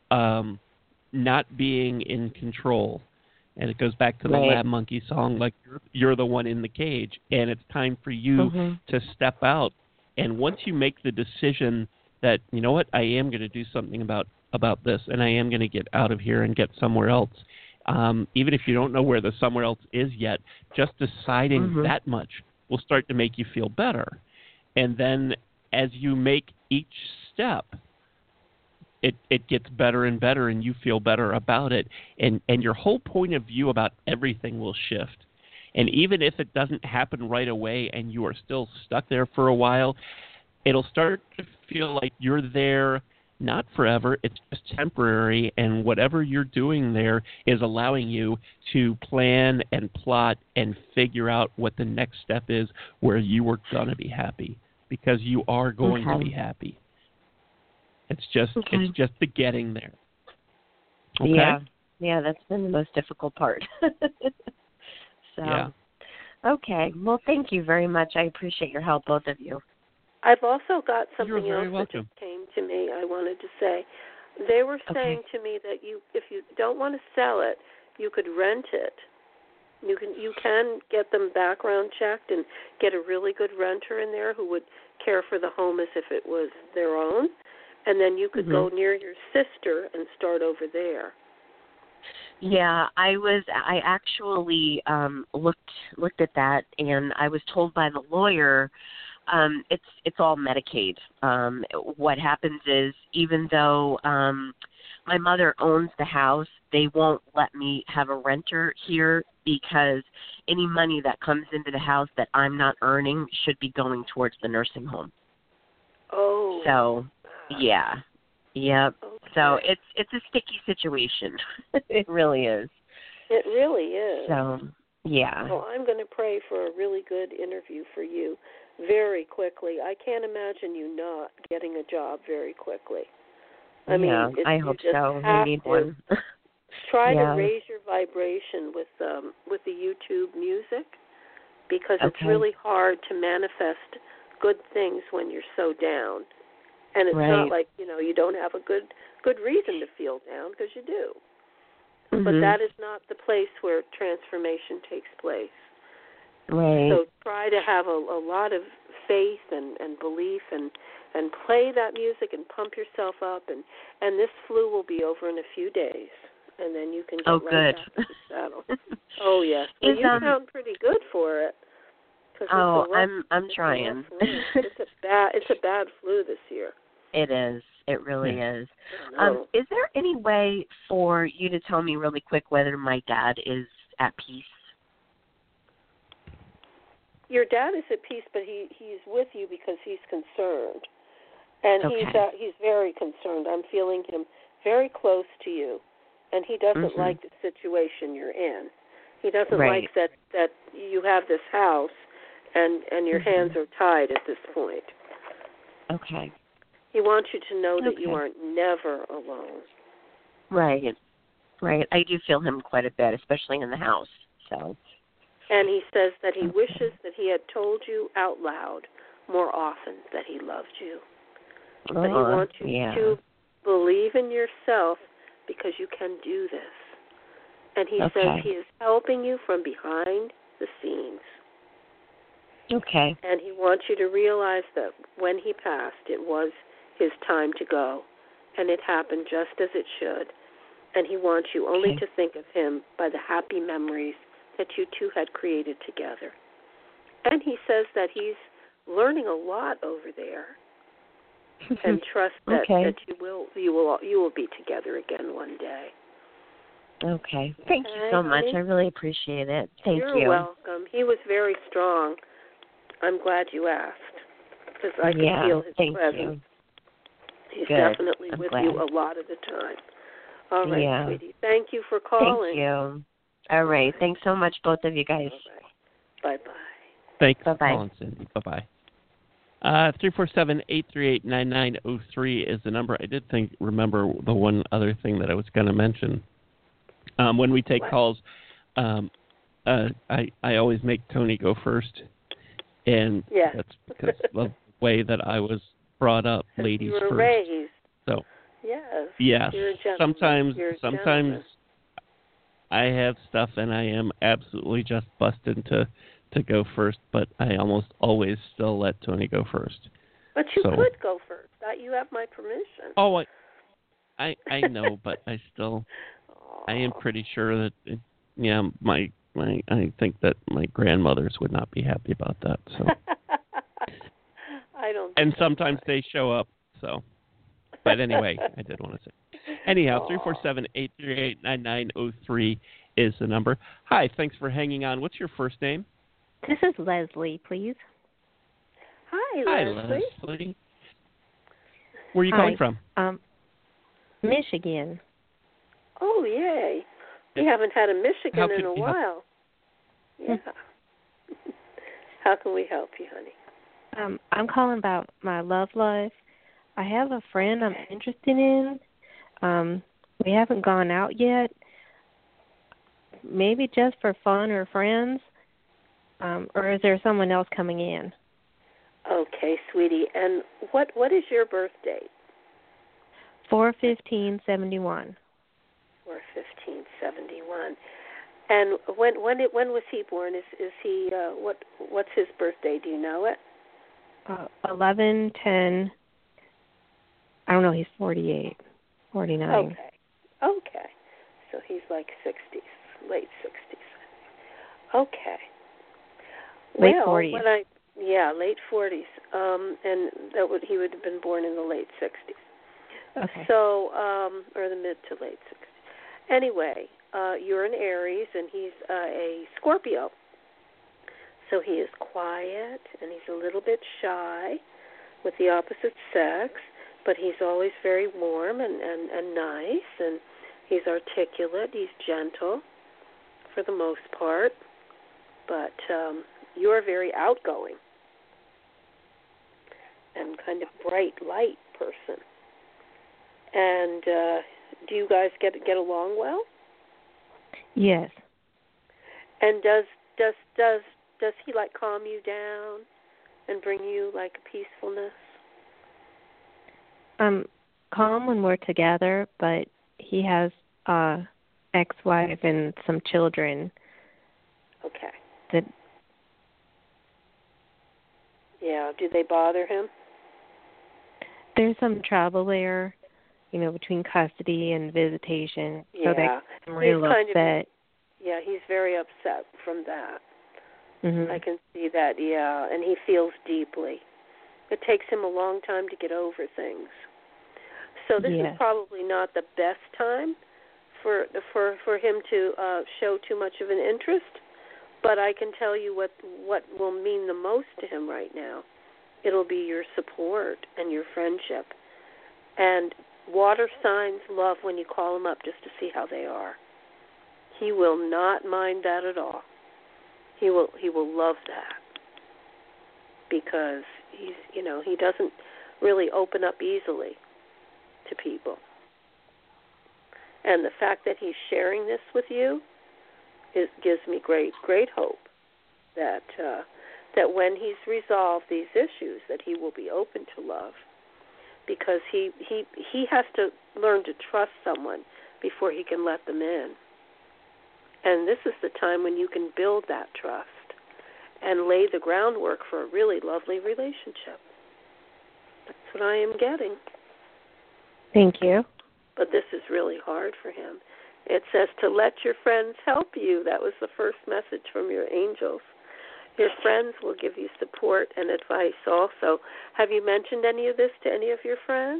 C: not being in control. And it goes back to the Lab Monkey song, like you're the one in the cage, and it's time for you to step out. And once you make the decision that, you know what, I am going to do something about this, and I am going to get out of here and get somewhere else, even if you don't know where the somewhere else is yet, just deciding that much will start to make you feel better. And then as you make each step, it gets better and better, and you feel better about it, and your whole point of view about everything will shift. And even if it doesn't happen right away and you are still stuck there for a while, it'll start to feel like you're there not forever, it's just temporary, and whatever you're doing there is allowing you to plan and plot and figure out what the next step is where you are going to be happy, because you are going to be happy. It's just the getting there. Okay?
E: Yeah, that's been the most difficult part. Okay. Well, thank you very much. I appreciate your help, both of you.
D: I've also got
C: You're
D: something
C: very
D: else
C: welcome.
D: that just came to me. I wanted to say, they were saying
E: Okay.
D: to me that if you don't want to sell it, you could rent it. You can get them background checked and get a really good renter in there who would care for the home as if it was their own, and then you could go near your sister and start over there.
E: Yeah, I actually looked at that, and I was told by the lawyer it's all Medicaid. What happens is, even though my mother owns the house, they won't let me have a renter here because any money that comes into the house that I'm not earning should be going towards the nursing home.
D: Oh.
E: So, yeah. Yep.
D: Okay.
E: So it's a sticky situation. It really is.
D: It really is.
E: So, yeah.
D: Well, I'm going to pray for a really good interview for you very quickly. I can't imagine you not getting a job very quickly. I mean,
E: I hope so. We need one.
D: Try to raise your vibration with the YouTube music, because it's really hard to manifest good things when you're so down. And it's not like, you don't have a good reason to feel down, because you do.
E: Mm-hmm.
D: But that is not the place where transformation takes place.
E: Right.
D: So try to have a lot of faith and belief and play that music and pump yourself up, and this flu will be over in a few days, and then you can get back to the saddle. Oh yes, well, you sound pretty good for it.
E: I'm trying.
D: It's a bad flu this year.
E: It is. It really is.
D: No.
E: Is there any way for you to tell me really quick whether my dad is at peace?
D: Your dad is at peace, but he's with you because he's concerned, and he's very concerned. I'm feeling him very close to you, and he doesn't like the situation you're in. He doesn't like that you have this house, and your hands are tied at this point.
E: Okay.
D: He wants you to know that you are never alone.
E: Right. I do feel him quite a bit, especially in the house. So.
D: And he says that he wishes that he had told you out loud more often that he loved you. But he wants you to believe in yourself, because you can do this. And he says he is helping you from behind the scenes.
E: Okay.
D: And he wants you to realize that when he passed, it was his time to go. And it happened just as it should. And he wants you only to think of him by the happy memories that you two had created together. And he says that he's learning a lot over there. And trust that, that you will be together again one day.
E: Okay. Thank you so much. I really appreciate it. Thank you.
D: You're welcome. He was very strong. I'm glad you asked, because I could feel his presence. He's definitely with you a lot of the time. All right, sweetie. Thank you for calling.
E: Thank you. All right. Thanks so much, both of you guys.
D: Right. Bye-bye.
C: Thanks for calling, Cindy. Bye-bye. 347-838-9903 is the number. I did remember the one other thing that I was going to mention. When we take calls, I always make Tony go first. And that's because of the way that I was brought up, ladies
D: you were
C: first.
D: Raised.
C: So,
D: yes. You're a gentleman.
C: Sometimes I have stuff and I am absolutely just busted to go first, but I almost always still let Tony go first.
D: But you could go first. You have my permission.
C: Oh, I know, but I still, I am pretty sure that, I think that my grandmothers would not be happy about that. So.
D: I don't.
C: And sometimes they show up. So, but anyway, I did want to say. Anyhow, 347-838-9903 is the number. Hi, thanks for hanging on. What's your first name?
A: This is Leslie, please.
D: Hi,
C: Leslie. Where are you calling from?
A: Michigan.
D: Oh, yay. We haven't had a Michigan in a while. Yeah. How can we help you, honey?
A: I'm calling about my love life. I have a friend I'm interested in. We haven't gone out yet. Maybe just for fun or friends. Or is there someone else coming in?
D: Okay, sweetie. And what is your birth date?
A: 4/15/71.
D: 4/15/71. And when was he born? Is he what's his birthday? Do you know it?
A: 11/10. I don't know. He's 48, 49.
D: Okay. So he's like 60s, late 60s. Okay.
A: Late 40s.
D: Late 40s. And he would have been born in the late 60s.
A: Okay.
D: So, or the mid to late 60s. Anyway, you're an Aries and he's a Scorpio. So he is quiet and he's a little bit shy with the opposite sex, but he's always very warm and nice, and he's articulate, he's gentle for the most part, but you're a very outgoing and kind of bright light person. And do you guys get along well?
A: Yes.
D: And does he like calm you down and bring you like a peacefulness?
A: Calm when we're together, but he has ex-wife and some children.
D: Okay. Yeah, do they bother him?
A: There's some trouble there, between custody and visitation.
D: Yeah.
A: So I'm real upset.
D: He's very upset from that.
A: Mm-hmm.
D: I can see that, yeah, and he feels deeply. It takes him a long time to get over things. So this is probably not the best time for him to show too much of an interest, but I can tell you what will mean the most to him right now. It'll be your support and your friendship. And water signs love when you call them up just to see how they are. He will not mind that at all. He will love that because he doesn't really open up easily to people. And the fact that he's sharing this with you gives me great hope that when he's resolved these issues that he will be open to love, because he has to learn to trust someone before he can let them in. And this is the time when you can build that trust and lay the groundwork for a really lovely relationship. That's what I am getting.
A: Thank you.
D: But this is really hard for him. It says to let your friends help you. That was the first message from your angels. Your friends will give you support and advice also. Have you mentioned any of this to any of your friends?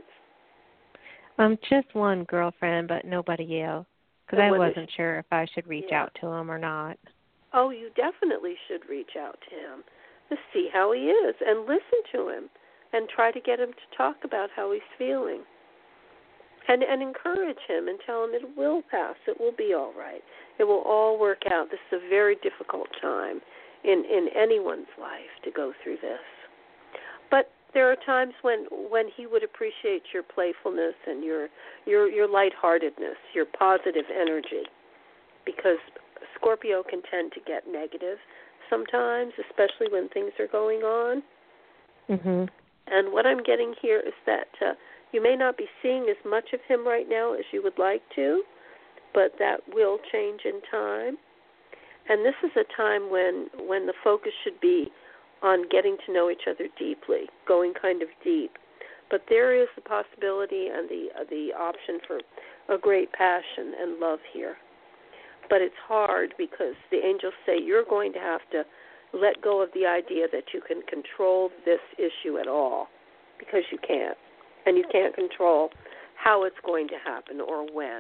A: Just one girlfriend, but nobody else. Because I wasn't sure if I should reach out to him or not.
D: Oh, you definitely should reach out to him to see how he is and listen to him and try to get him to talk about how he's feeling. And encourage him and tell him it will pass. It will be all right. It will all work out. This is a very difficult time in anyone's life to go through this. But there are times when he would appreciate your playfulness and your lightheartedness, your positive energy, because Scorpio can tend to get negative sometimes, especially when things are going on.
A: Mm-hmm.
D: And what I'm getting here is that you may not be seeing as much of him right now as you would like to, but that will change in time. And this is a time when the focus should be on getting to know each other deeply, going kind of deep. But there is the possibility and the option for a great passion and love here. But it's hard because the angels say you're going to have to let go of the idea that you can control this issue at all, because you can't. And you can't control how it's going to happen or when,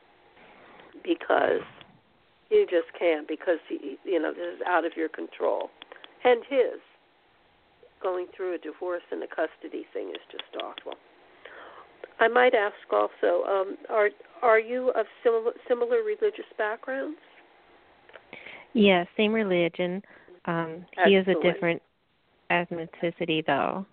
D: because you just can't, because, this is out of your control. And his. Going through a divorce and a custody thing is just awful. I might ask also, are you of similar religious backgrounds?
A: Yes, same religion. He is a different ethnicity, though.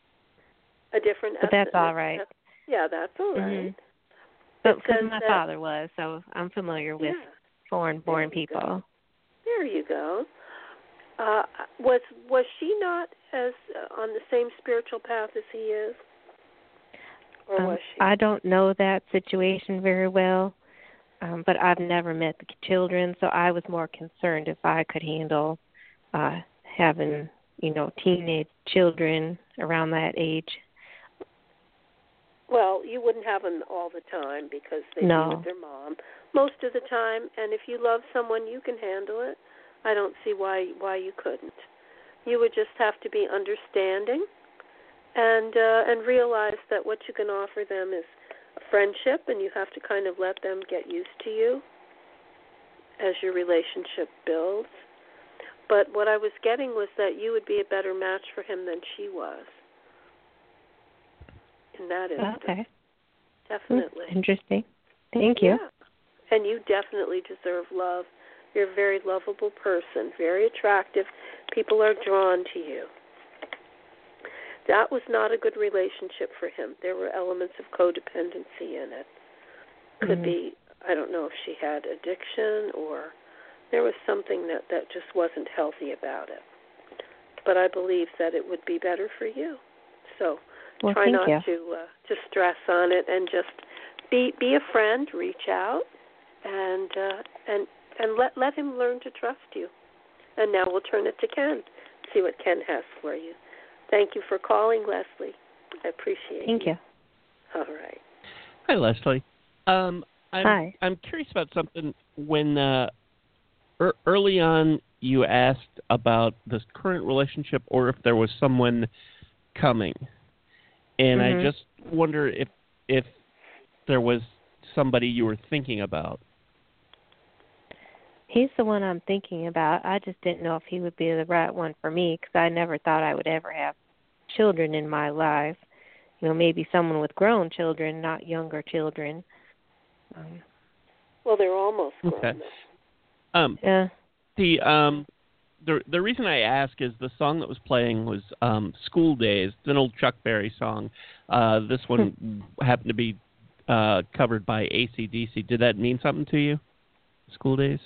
D: A different
A: but that's all right.
D: Yeah, that's all right.
A: Mm-hmm. But because my father was, so I'm familiar with foreign-born people.
D: There you go. Was she not as on the same spiritual path as he is, or was she?
A: I don't know that situation very well, but I've never met the children, so I was more concerned if I could handle having, teenage children around that age.
D: Well, you wouldn't have them all the time because they be with their mom most of the time, and if you love someone, you can handle it. I don't see why you couldn't. You would just have to be understanding and realize that what you can offer them is a friendship, and you have to kind of let them get used to you as your relationship builds. But what I was getting was that you would be a better match for him than she was in that instance.
A: Okay.
D: Definitely.
A: Interesting. Thank you.
D: Yeah. And you definitely deserve love. You're a very lovable person, very attractive. People are drawn to you. That was not a good relationship for him. There were elements of codependency in it. Could be, I don't know if she had addiction or there was something that just wasn't healthy about it. But I believe that it would be better for you. So try not to stress on it and just be a friend, reach out, and let him learn to trust you. And now we'll turn it to Ken, see what Ken has for you. Thank you for calling, Leslie. I appreciate it.
A: Thank you.
D: All right.
C: Hi, Leslie.
A: Hi.
C: I'm curious about something. When early on you asked about this current relationship or if there was someone coming. And I just wonder if there was somebody you were thinking about.
A: He's the one I'm thinking about. I just didn't know if he would be the right one for me because I never thought I would ever have children in my life. Maybe someone with grown children, not younger children.
D: Well, they're almost grown.
C: Okay.
A: Yeah.
C: The reason I ask is the song that was playing was School Days, it's an old Chuck Berry song. This one happened to be covered by AC/DC. Did that mean something to you, School Days?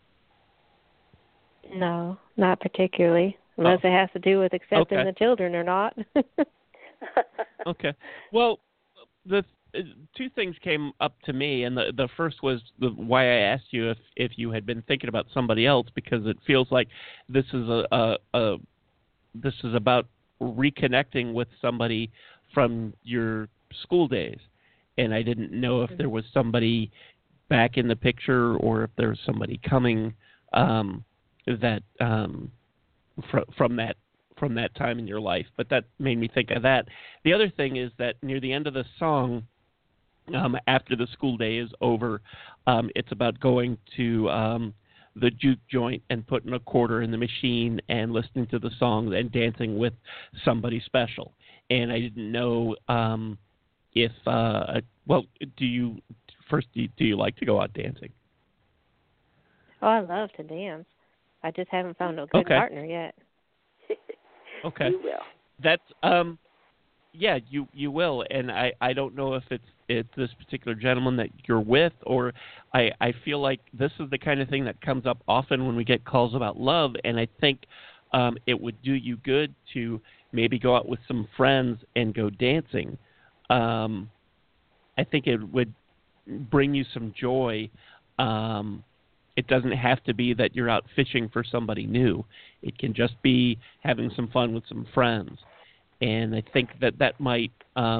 A: No, not particularly, unless it has to do with accepting the children or not.
C: Okay. Well, the two things came up to me, and the first was why I asked you if you had been thinking about somebody else, because it feels like this is this is about reconnecting with somebody from your school days, and I didn't know if there was somebody back in the picture or if there was somebody coming that from that time in your life. But that made me think of that. The other thing is that near the end of the song, after the school day is over, it's about going to the juke joint and putting a quarter in the machine and listening to the song and dancing with somebody special. And I didn't know if do you like to go out dancing?
A: Oh, I love to dance. I just haven't found a good partner yet.
C: Okay.
D: You will.
C: That's yeah, you will, and I don't know if it's this particular gentleman that you're with, or I feel like this is the kind of thing that comes up often when we get calls about love, and I think it would do you good to maybe go out with some friends and go dancing. I think it would bring you some joy. It doesn't have to be that you're out fishing for somebody new. It can just be having some fun with some friends. And I think that might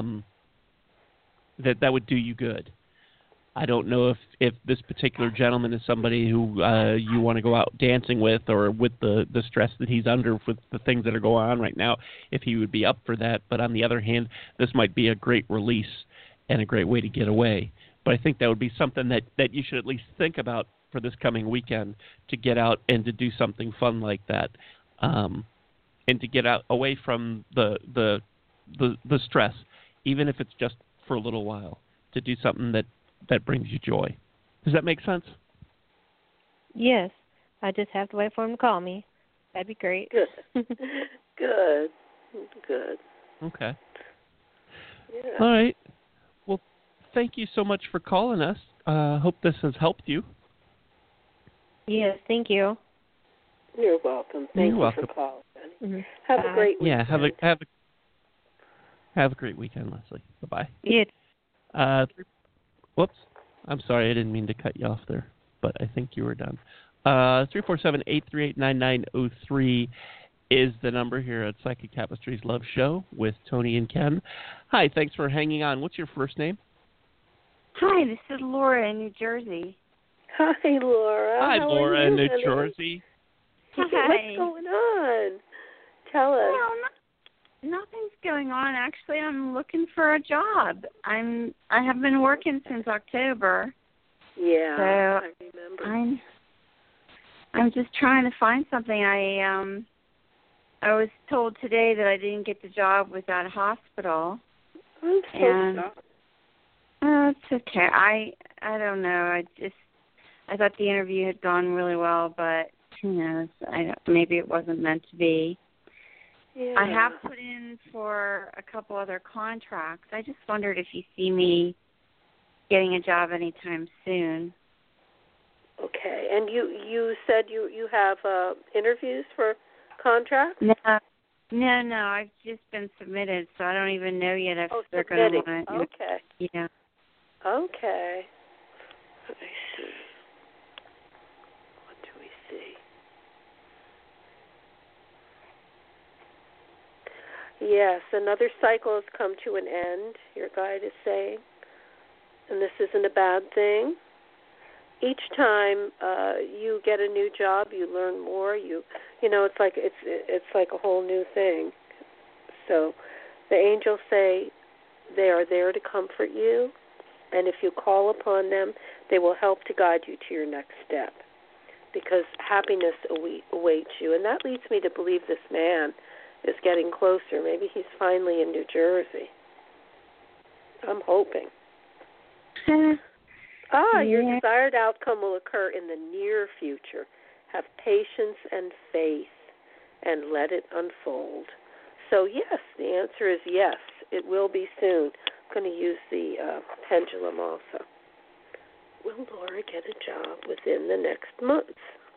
C: that would do you good. I don't know if this particular gentleman is somebody who you want to go out dancing with, or with the stress that he's under with the things that are going on right now, if he would be up for that. But on the other hand, this might be a great release and a great way to get away. But I think that would be something that you should at least think about for this coming weekend, to get out and to do something fun like that, and to get out away from the stress, even if it's just for a little while, to do something that brings you joy. Does that make sense?
A: Yes. I just have to wait for him to call me. That'd be great.
D: Good. Good.
C: Okay.
D: Yeah.
C: All right. Well, thank you so much for calling us. Hope this has helped you.
A: Yes, thank you.
D: You're welcome. Thank you
C: welcome.
D: for calling, Benny.
A: Mm-hmm.
D: Have a great weekend.
C: Yeah, have a great weekend, Leslie. Bye-bye.
A: Yeah.
C: Whoops. I'm sorry, I didn't mean to cut you off there, but I think you were done. 347-838-9903 is the number here at Psychic Tapestries Love Show with Tony and Ken. Hi, thanks for hanging on. What's your first name?
F: Hi, this is Laura in New Jersey.
D: Hi, Laura.
C: Hi,
D: How
C: Laura
D: are you,
C: in New
D: honey?
C: Jersey.
F: Hi.
D: What's going on? Tell us.
F: Well, nothing's going on. Actually, I'm looking for a job. I have been working since October.
D: Yeah,
F: so
D: I remember.
F: I'm just trying to find something. I was told today that I didn't get the job with that hospital.
D: I'm so sorry.
F: Oh, it's okay. I don't know. I thought the interview had gone really well, but who knows? Maybe it wasn't meant to be.
D: Yeah.
F: I have put in for a couple other contracts. I just wondered if you see me getting a job anytime soon.
D: Okay. And you said you have interviews for contracts?
F: No. I've just been submitted, so I don't even know yet if they're going to want to.
D: Okay.
F: Yeah.
D: Okay. Let me see. What do we see? Yes, another cycle has come to an end, your guide is saying. And this isn't a bad thing. Each time you get a new job, you learn more. You know, it's like a whole new thing. So the angels say they are there to comfort you, and if you call upon them, they will help to guide you to your next step, because happiness awaits you. And that leads me to believe this man is getting closer. Maybe he's finally in New Jersey. I'm hoping. Your desired outcome will occur in the near future. Have patience and faith and let it unfold. So, yes, the answer is yes. It will be soon. I'm going to use the pendulum also. Will Laura get a job within the next month?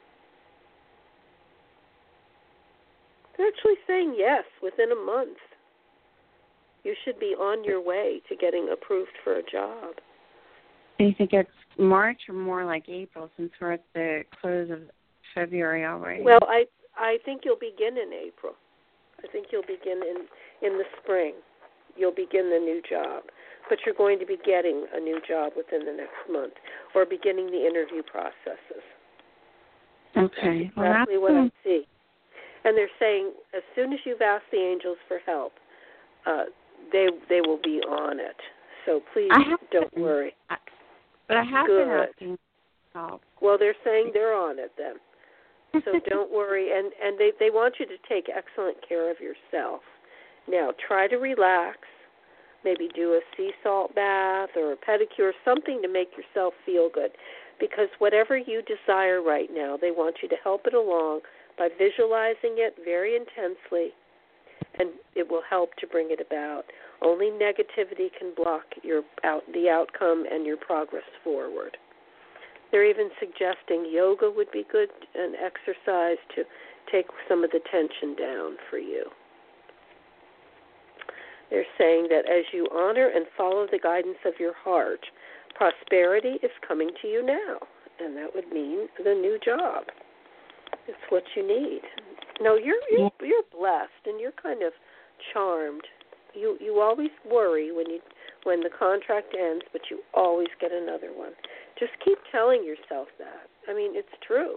D: They're actually saying yes, within a month. You should be on your way to getting approved for a job.
F: Do you think it's March or more like April, since we're at the close of February already?
D: Well, I think you'll begin in April. I think you'll begin in the spring. You'll begin the new job. But you're going to be getting a new job within the next month, or beginning the interview processes.
F: Okay.
D: That's exactly what I see. And they're saying as soon as you've asked the angels for help, they will be on it. So please don't worry.
F: But I have been asking for help.
D: Well, they're saying they're on it then. So don't worry. And they want you to take excellent care of yourself. Now, try to relax. Maybe do a sea salt bath or a pedicure, something to make yourself feel good. Because whatever you desire right now, they want you to help it along by visualizing it very intensely, and it will help to bring it about. Only negativity can block the outcome and your progress forward. They're even suggesting yoga would be good, an exercise to take some of the tension down for you. They're saying that as you honor and follow the guidance of your heart, prosperity is coming to you now, and that would mean the new job. It's what you need. No, you're blessed, and you're kind of charmed. You always worry when the contract ends, but you always get another one. Just keep telling yourself that. I mean, it's true.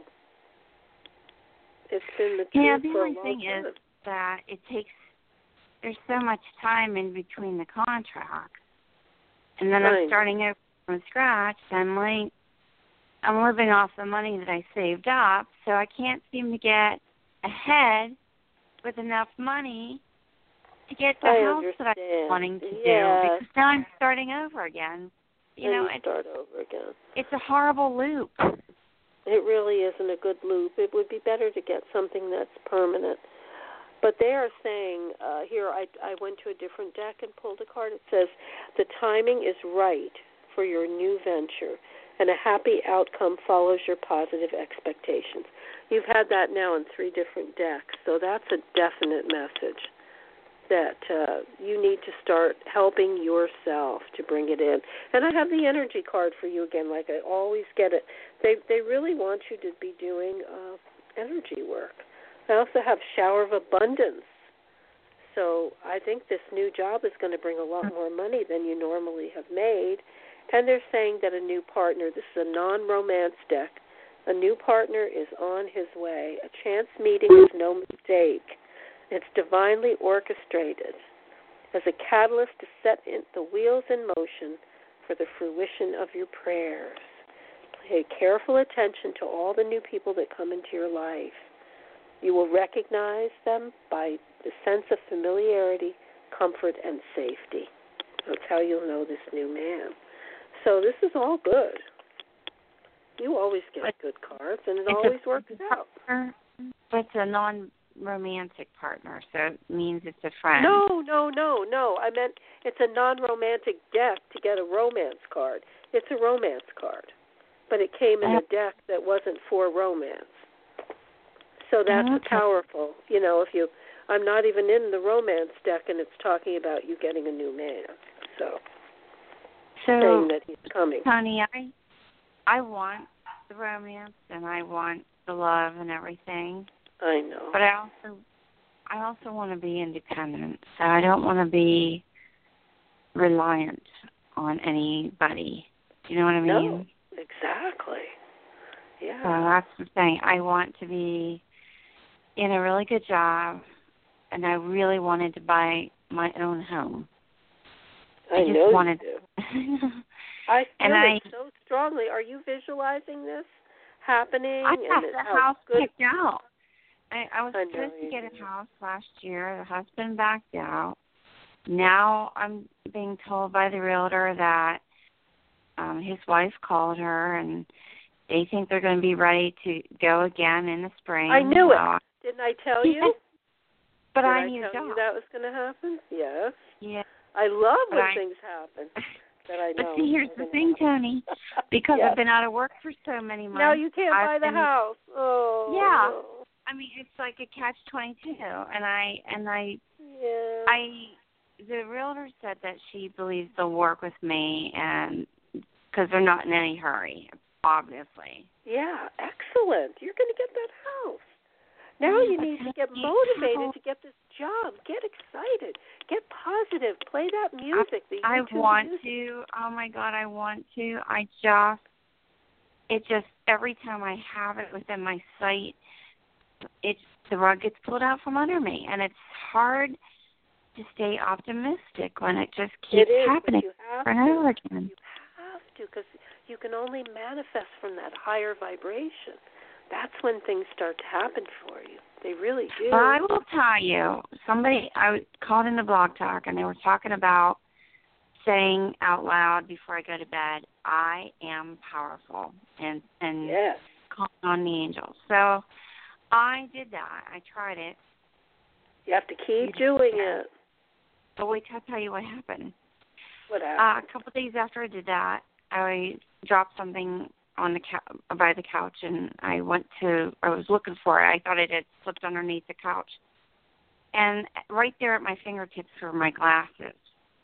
D: It's been the truth
F: the
D: for a
F: only
D: long
F: thing
D: time.
F: is that there's so much time in between the contracts, and then I'm starting over from scratch. I'm living off the money that I saved up, so I can't seem to get ahead with enough money to get the house that I'm wanting to do, because now I'm starting over again. You start over again. It's a horrible loop.
D: It really isn't a good loop. It would be better to get something that's permanent. But they are saying, here I went to a different deck and pulled a card. It says, the timing is right for your new venture. and a happy outcome follows your positive expectations. You've had that now in 3 different decks, so that's a definite message that you need to start helping yourself to bring it in. And I have the energy card for you again, like I always get it. They really want you to be doing energy work. I also have shower of abundance. So I think this new job is going to bring a lot more money than you normally have made. And they're saying that a new partner, this is a non-romance deck, a new partner is on his way. A chance meeting is no mistake. It's divinely orchestrated as a catalyst to set the wheels in motion for the fruition of your prayers. Pay careful attention to all the new people that come into your life. You will recognize them by the sense of familiarity, comfort, and safety. That's how you'll know this new man. So this is all good. You always get good cards, and it always works out.
F: But it's a non-romantic partner, so it means it's a friend.
D: No. I meant it's a non-romantic deck to get a romance card. It's a romance card, but it came in a deck that wasn't for romance. So that's powerful. You know, I'm not even in the romance deck, and it's talking about you getting a new man. So saying that he's coming.
F: Honey, I want the romance and I want the love and everything.
D: I know.
F: But I also want to be independent. So I don't want to be reliant on anybody. Do you know what I mean?
D: No, exactly. Yeah.
F: So that's the thing. I want to be in a really good job, and I really wanted to buy my own home.
D: I just know
F: wanted
D: you do. I feel it so strongly. Are you visualizing this happening?
F: I got the house kicked out. I was
D: I
F: supposed to get a house last year. The husband backed out. Now I'm being told by the realtor that his wife called her, and they think they're going to be ready to go again in the spring.
D: I knew it. Didn't I tell you?
F: But I need a job.
D: Did I tell you that was going to happen? Yes.
F: Yeah.
D: I love when things happen that I know.
F: But see, here's the thing, Tony. Because
D: yes.
F: I've been out of work for so many months.
D: Now you can't buy the house. Oh.
F: Yeah. I mean, it's like a catch-22, the realtor said that she believes they'll work with me, and because they're not in any hurry, obviously.
D: Yeah, excellent. You're going to get that house. Now you need to get motivated to get this job. Get excited. Get positive. Play that music.
F: I want to. Oh my God, I want to. It just every time I have it within my sight, the rug gets pulled out from under me, and it's hard to stay optimistic when it just keeps happening over and over again.
D: You have to, because you can only manifest from that higher vibration. That's when things start to happen for you. They really do.
F: Well, I will tell you, I called into Blog Talk, and they were talking about saying out loud before I go to bed, I am powerful, and
D: yes.
F: calling on the angels. So I did that. I tried it.
D: You have to keep doing it.
F: But wait till I tell you what happened.
D: What happened?
F: A couple of days after I did that, I dropped something on the by the couch, and I was looking for it. I thought it had slipped underneath the couch. And right there at my fingertips were my glasses.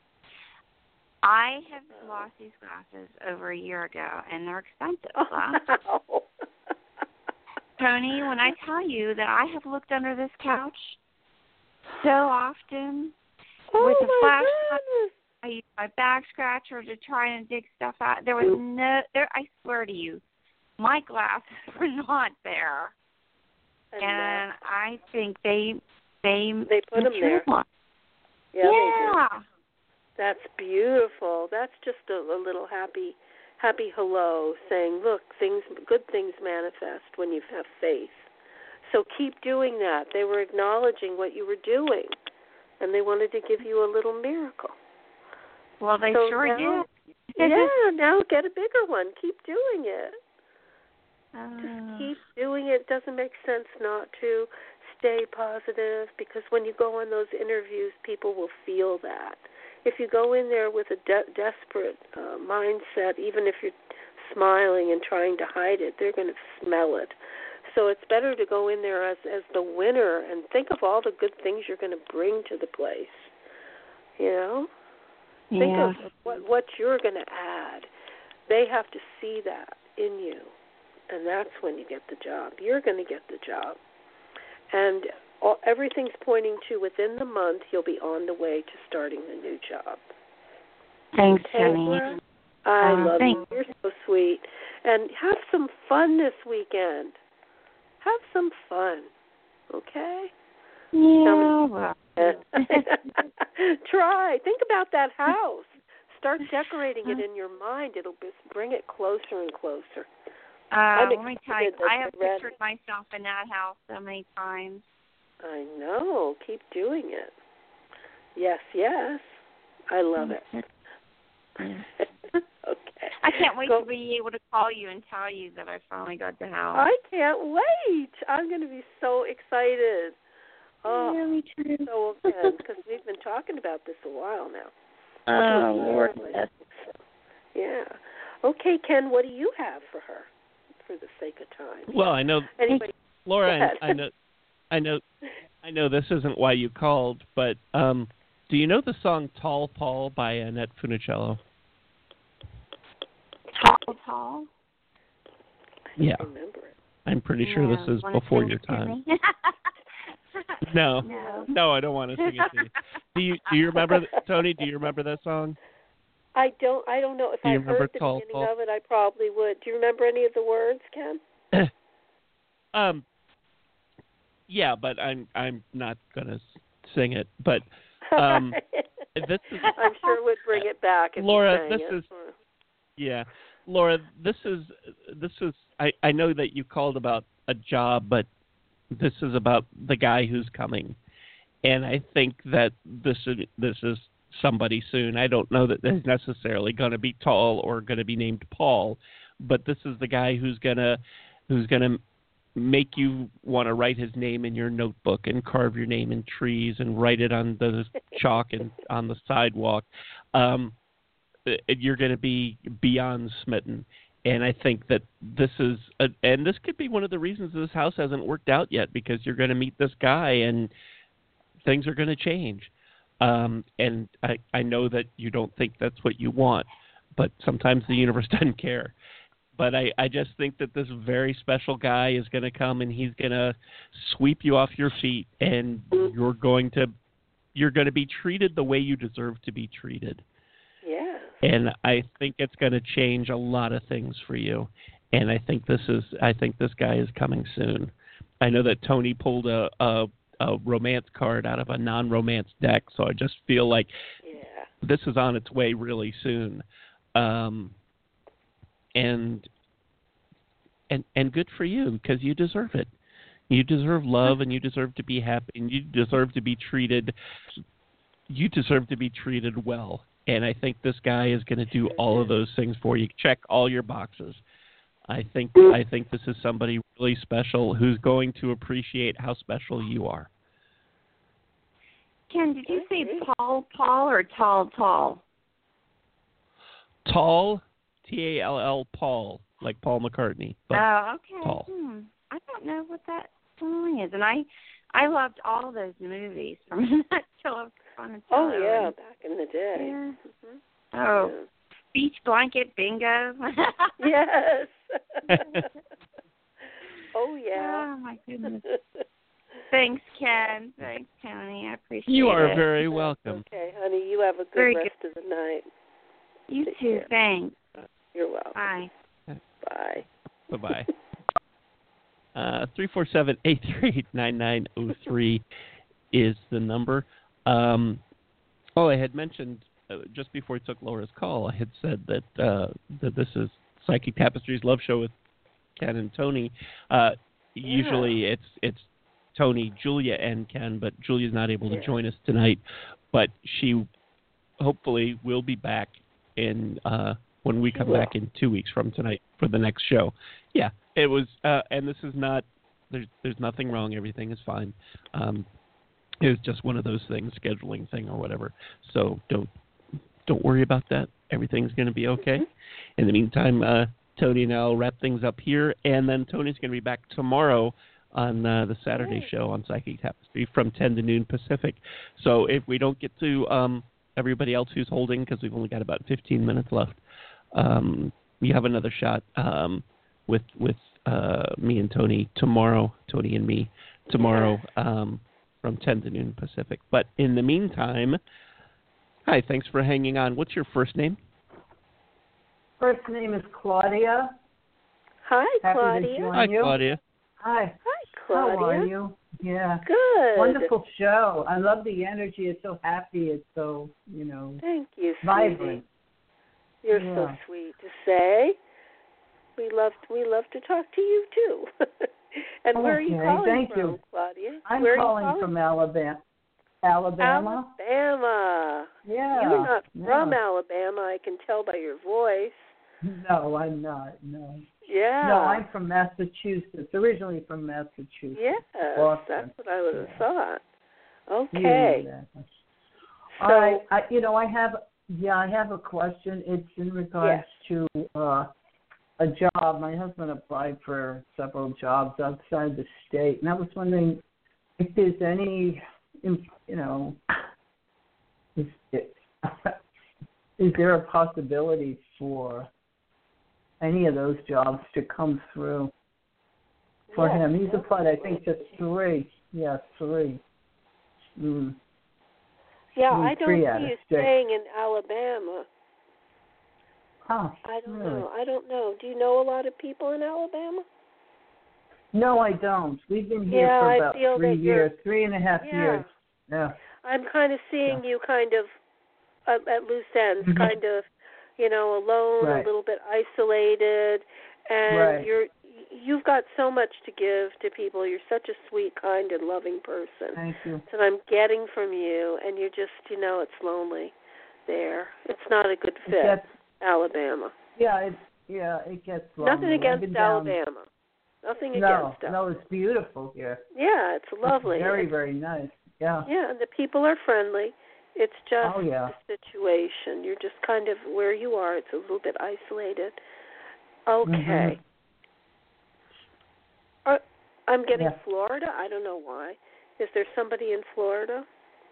F: I have lost these glasses over a year ago, and they're expensive glasses.
D: Oh.
F: Tony, when I tell you that I have looked under this couch so often with a flashlight, I used my back scratcher to try and dig stuff out. There was I swear to you, my glasses were not there. And I think they
D: put them there. Yeah. They do. That's beautiful. That's just a little happy hello saying, look, good things manifest when you have faith. So keep doing that. They were acknowledging what you were doing, and they wanted to give you a little miracle.
F: Well, they sure did.
D: Yeah, now get a bigger one. Keep doing it. Just keep doing it. It doesn't make sense not to. Stay positive, because when you go on those interviews, people will feel that. If you go in there with a desperate mindset, even if you're smiling and trying to hide it, they're going to smell it. So it's better to go in there as the winner and think of all the good things you're going to bring to the place. You know? Think of what you're going to add. They have to see that in you, and that's when you get the job. You're going to get the job. And everything's pointing to within the month you'll be on the way to starting the new job.
F: Thanks,
D: okay,
F: honey.
D: I love you. You're so sweet. And have some fun this weekend. Have some fun, okay?
F: Yeah.
D: Try. Think about that house. Start decorating it in your mind. It'll bring it closer and closer.
F: Let me tell you, I have pictured myself in that house so many times.
D: I know. Keep doing it. Yes, yes. I love it. Okay.
F: I can't wait to be able to call you and tell you that I finally got the house.
D: I can't wait. I'm going to be so excited. Oh,
F: yeah, me too.
D: So again, because we've been talking about this a while now.
F: Oh, Lord.
D: Yeah. Okay, Ken, what do you have for her, for the sake of time?
C: Well, I know,
D: Anybody?
C: Laura, I know this isn't why you called, but do you know the song "Tall Paul" by Annette Funicello?
F: Tall?
C: Yeah.
D: I remember it.
C: I'm pretty sure this is before your time. No, I don't want to sing it to you. Do you remember, Tony? Do you remember that song?
D: I don't know. If I heard the beginning of it, I probably would. Do you remember any of the words, Ken?
C: Yeah, but I'm not gonna sing it. But this is.
D: I'm sure it would bring it back. If
C: Laura,
D: you sang
C: this is. Yeah, Laura, this is. I know that you called about a job, but this is about the guy who's coming, and I think that this is somebody soon. I don't know that he's necessarily going to be tall or going to be named Paul, but this is the guy who's gonna make you want to write his name in your notebook and carve your name in trees and write it on the chalk and on the sidewalk. You're going to be beyond smitten. And I think that this is, and this could be one of the reasons this house hasn't worked out yet, because you're going to meet this guy and things are going to change. And I know that you don't think that's what you want, but sometimes the universe doesn't care. But I just think that this very special guy is going to come and he's going to sweep you off your feet, and you're going to be treated the way you deserve to be treated.
D: Yeah.
C: And I think it's going to change a lot of things for you. And I think this guy is coming soon. I know that Tony pulled a romance card out of a non-romance deck, so I just feel like this is on its way really soon. And good for you, because you deserve it. You deserve love, and you deserve to be happy, and you deserve to be treated. You deserve to be treated well. And I think this guy is going to do all of those things for you. Check all your boxes. I think this is somebody really special who's going to appreciate how special you are.
F: Ken, did you say Paul or tall?
C: Tall, Tall, Paul, like Paul McCartney. But
F: okay.
C: Tall.
F: I don't know what that song is, and I loved all those movies from that show.
D: Oh yeah, back in the day.
F: Yeah. Mm-hmm. Oh, yeah. Beach Blanket Bingo.
D: Yes. Oh yeah.
F: Oh my goodness. Thanks, Ken. Thanks, Tony. I appreciate it.
C: You are very welcome.
D: Okay, honey. You have a good rest of the night.
F: You too. Thanks.
D: You're welcome.
F: Bye.
D: Bye.
C: Bye-bye. 347-838-9903 is the number. I had mentioned just before I took Laura's call, I had said that that this is Psychic Tapestry's Love Show with Ken and Tony. Usually it's Tony, Julia, and Ken, but Julia's not able to join us tonight. But she hopefully will be back in when we come back in 2 weeks from tonight for the next show. Yeah, it was, and this is not. There's nothing wrong. Everything is fine. It was just one of those things, scheduling thing or whatever. So don't worry about that. Everything's going to be okay. In the meantime, Tony and I'll wrap things up here, and then Tony's going to be back tomorrow on the Saturday show on Psychic Tapestry from 10 to noon Pacific. So if we don't get to everybody else who's holding, because we've only got about 15 minutes left, you have another shot with me and Tony tomorrow, Tony and me tomorrow from 10 to noon Pacific. But in the meantime, hi, thanks for hanging on. What's your first name?
G: First name is Claudia.
D: Hi,
G: Happy
D: Claudia.
G: to join
C: Hi,
G: you.
C: Claudia.
G: Hi.
D: Hi, Claudia.
G: How are you? Yeah.
D: Good.
G: Wonderful show. I love the energy. It's so happy. It's so,
D: Thank you,
G: vibrant.
D: You're so sweet to say. We love to talk to you too. And where are you calling
G: Thank
D: from,
G: you.
D: Claudia?
G: I'm
D: where
G: calling from Alabama. Alabama. Yeah.
D: You're not from Alabama. I can tell by your voice.
G: No, I'm not. No.
D: Yeah.
G: No, I'm from Massachusetts. Originally from Massachusetts.
D: Yes,
G: Boston.
D: that's what I would have thought. Okay.
G: All right. I have a question. It's in regards to a job. My husband applied for several jobs outside the state, and I was wondering if there's any, is there a possibility for any of those jobs to come through for him? He's applied, I think, to 3. Yeah, 3.
D: Yeah, I don't see you staying in Alabama.
G: Huh.
D: I don't know. Do you know a lot of people in Alabama?
G: No, I don't. We've been here for about 3 years, 3.5 years. Yeah.
D: I'm kind of seeing you kind of at loose ends, kind of, alone, a little bit isolated, and you've got so much to give to people. You're such a sweet, kind, and loving person.
G: Thank you.
D: That I'm getting from you, and you're just, it's lonely there. It's not a good fit, Alabama.
G: Yeah, it gets lonely.
D: Nothing against Alabama. Nothing against Alabama.
G: No, it's beautiful here.
D: Yeah, it's lovely.
G: It's very, very nice. Yeah.
D: Yeah, and the people are friendly. It's just the situation. You're just kind of where you are. It's a little bit isolated. Okay. I'm getting Florida. I don't know why. Is there somebody in Florida?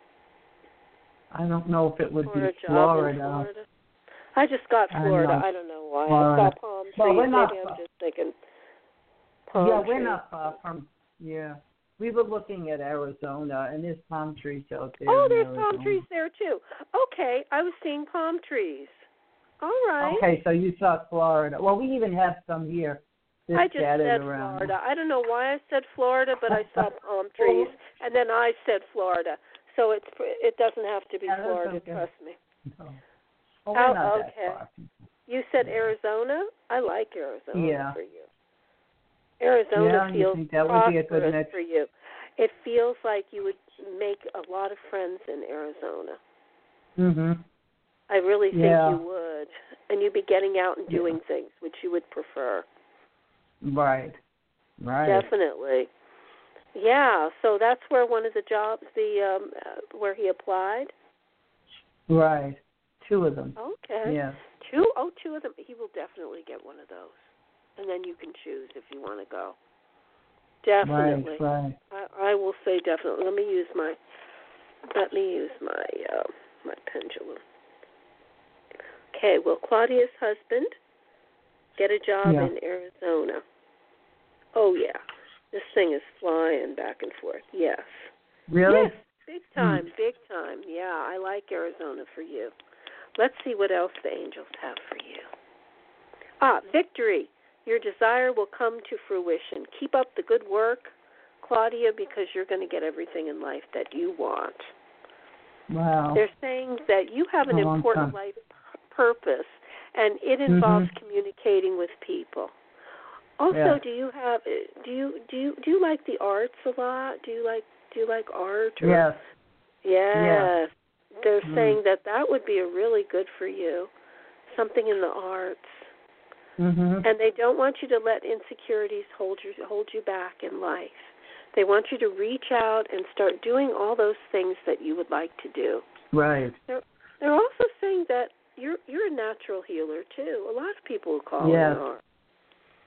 G: I don't know if it would be
D: Florida. I just got Florida. I don't know why. I saw palm trees.
G: Well, we're not,
D: maybe I'm just thinking palm trees.
G: We're not far from, We were looking at Arizona, and there's palm trees out there.
D: Oh, there's palm trees there, too. Okay, I was seeing palm trees. All right.
G: Okay, so you saw Florida. Well, we even have some here.
D: I just said
G: around.
D: Florida. I don't know why I said Florida, but I saw palm trees, and then I said Florida. So it doesn't have to be Florida, trust me.
G: No. Well, we're not that far.
D: You said Arizona? I like Arizona for you. Arizona feels prosperous for you. It feels like you would make a lot of friends in Arizona.
G: Mhm.
D: I really think you would. And you'd be getting out and doing things, which you would prefer.
G: Right.
D: Definitely. Yeah, so that's where one of the jobs, where he applied?
G: Right. 2 of them.
D: Okay.
G: Yeah.
D: 2? Oh, 2 of them. He will definitely get one of those. And then you can choose if you want to go. Definitely.
G: Right.
D: I will say definitely. Let me use my my pendulum. Okay, will Claudia's husband get a job in Arizona? Oh, yeah. This thing is flying back and forth. Yes.
G: Really?
D: Yes, big time, big time. Yeah, I like Arizona for you. Let's see what else the angels have for you. Victory. Your desire will come to fruition. Keep up the good work, Claudia, because you're going to get everything in life that you want.
G: Wow.
D: They're saying that you have an important life purpose, and it involves communicating with people. Also, do you like the arts a lot? Do you like art? Or,
G: yes.
D: Yes. They're saying that would be a really good for you, something in the arts.
G: Mm-hmm.
D: And they don't want you to let insecurities hold you back in life. They want you to reach out and start doing all those things that you would like to do.
G: Right.
D: They're also saying that you're a natural healer too. A lot of people who call in are.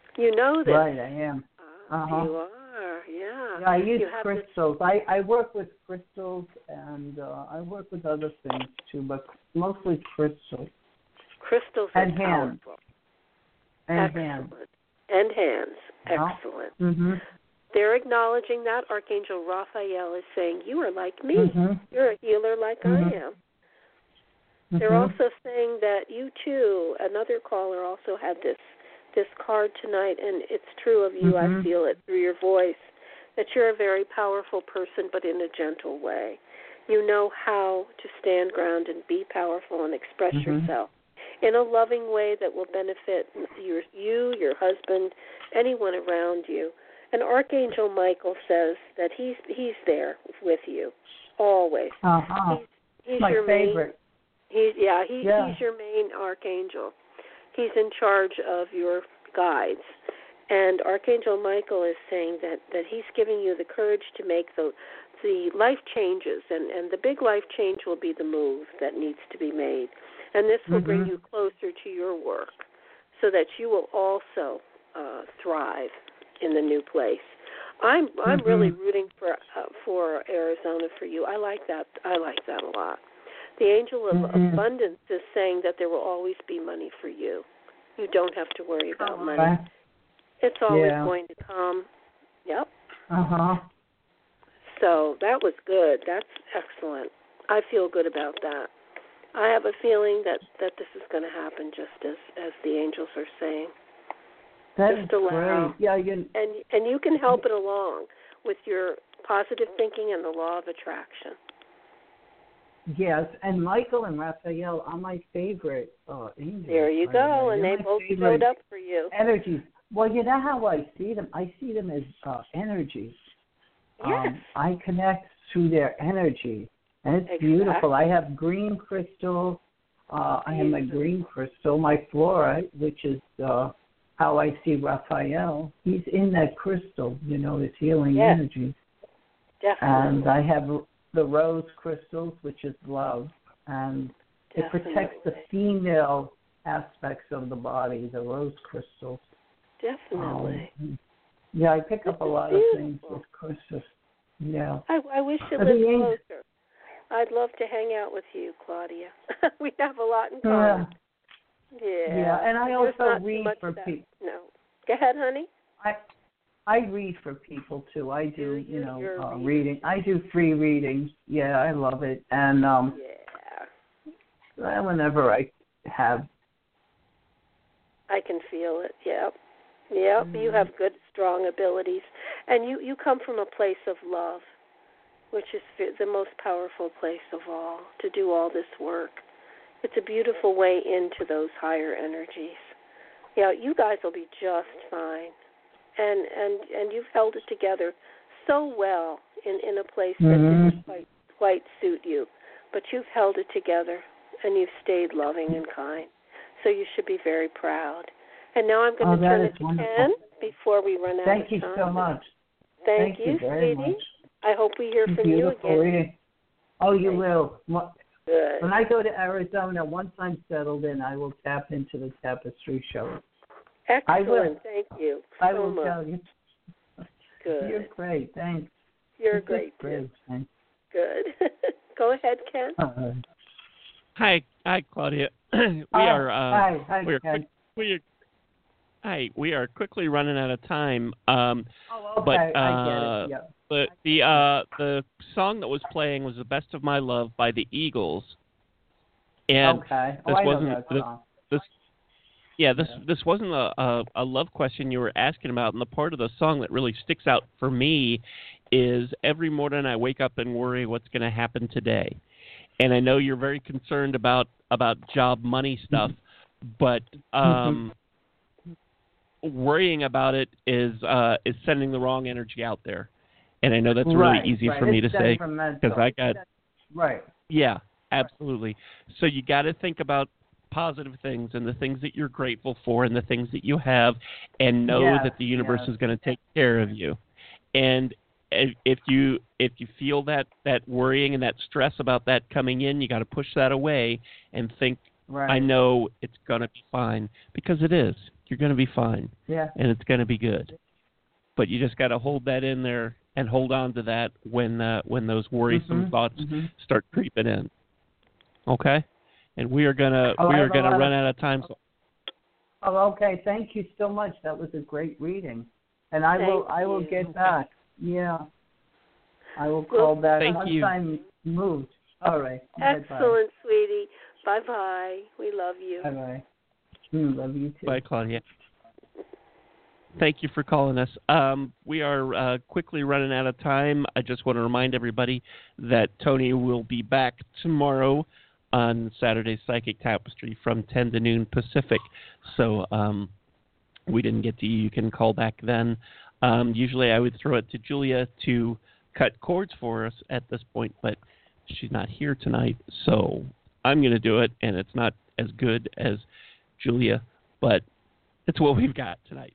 D: You know this.
G: Right, I am.
D: You are, yeah.
G: Yeah, I use crystals. I work with crystals, and I work with other things too, but mostly crystals.
D: Crystals
G: and
D: are
G: hands.
D: powerful.
G: And hands.
D: And hands. Excellent.
G: Mm-hmm.
D: They're acknowledging that. Archangel Raphael is saying, you are like me.
G: Mm-hmm.
D: You're a healer like I am. They're also saying that you, too, another caller also had this card tonight, and it's true of you. I feel it through your voice, that you're a very powerful person, but in a gentle way. You know how to stand ground and be powerful and express yourself in a loving way that will benefit you, your husband, anyone around you. And Archangel Michael says that he's there with you always. He's
G: my
D: your
G: favorite.
D: He's your main archangel. He's in charge of your guides. And Archangel Michael is saying that he's giving you the courage to make the life changes, and the big life change will be the move that needs to be made. And this will bring you closer to your work so that you will also thrive in the new place. I'm really rooting for Arizona for you. I like that a lot. The angel of abundance is saying that there will always be money for you. You don't have to worry about money. It's always going to come. Yep. So that was good. That's excellent. I feel good about that. I have a feeling that this is going to happen just as the angels are saying.
G: That's
D: just allow.
G: Great. Yeah,
D: and you can help it along with your positive thinking and the law of attraction.
G: Yes, and Michael and Raphael are my favorite angels.
D: There you go, and they both showed up for you.
G: Energies. Well, you know how I see them? I see them as energies.
D: Yes.
G: I connect through their energy, and it's beautiful. I have green crystal. I have my green crystal, my fluorite, which is how I see Raphael. He's in that crystal, this healing energy.
D: Definitely.
G: And I have the rose crystals, which is love, and it protects the female aspects of the body, the rose crystals.
D: Definitely.
G: I pick up a lot of things with crystals. Yeah.
D: I wish you lived closer. I'd love to hang out with you, Claudia. We have a lot in common.
G: Yeah, and I also read for people.
D: No. Go ahead, honey.
G: I read for people too. I do, reading. I do free readings. Yeah, I love it. And whenever I have,
D: I can feel it. Yep. You have good, strong abilities, and you come from a place of love, which is the most powerful place of all to do all this work. It's a beautiful way into those higher energies. Yeah, you guys will be just fine. And you've held it together so well in a place that didn't quite suit you. But you've held it together, and you've stayed loving and kind. So you should be very proud. And now I'm going to turn it to Ken before we run out of time.
G: Thank you so much.
D: Thank you,
G: very
D: sweetie.
G: much.
D: I hope we hear from you again.
G: Reading. Oh, you will.
D: Good.
G: When I go to Arizona, once I'm settled in, I will tap into the Tapestry show.
D: Excellent.
G: I will.
D: Thank you.
G: I will tell you.
D: Good.
G: You're great. Thanks.
D: You're great.
G: Great. Thanks.
D: Good. Go ahead, Ken.
C: Hi, Claudia. We are quickly running out of time.
G: Okay.
C: But
G: I get it. Yeah.
C: the song that was playing was "The Best of My Love" by the Eagles. And this wasn't a love question you were asking about, and the part of the song that really sticks out for me is every morning I wake up and worry what's going to happen today. And I know you're very concerned about job money stuff, but worrying about it is sending the wrong energy out there. And I know that's really easy for me to say because I got Yeah, absolutely. So you got to think about positive things and the things that you're grateful for and the things that you have, and know that the universe is going to take care of you. And if you feel that worrying and that stress about that coming in, you got to push that away and think, I know it's going to be fine, because it is. You're going to be fine.
G: Yeah.
C: And it's going to be good. But you just got to hold that in there and hold on to that when those worrisome thoughts start creeping in. Okay? And we are going to run out of time. So.
G: Oh, okay. Thank you so much. That was a great reading. And I will get back. Yeah. I will call back once I'm moved. All right.
D: Excellent,
G: bye-bye.
D: sweetie. Bye-bye. We love you.
G: Bye-bye. Love you too.
C: Bye, Claudia. Thank you for calling us. We are quickly running out of time. I just want to remind everybody that Tony will be back tomorrow on Saturday's Psychic Tapestry from 10 to noon Pacific. So we didn't get to you. You can call back then. Usually I would throw it to Julia to cut cords for us at this point, but she's not here tonight. So I'm going to do it, and it's not as good as Julia, but it's what we've got tonight.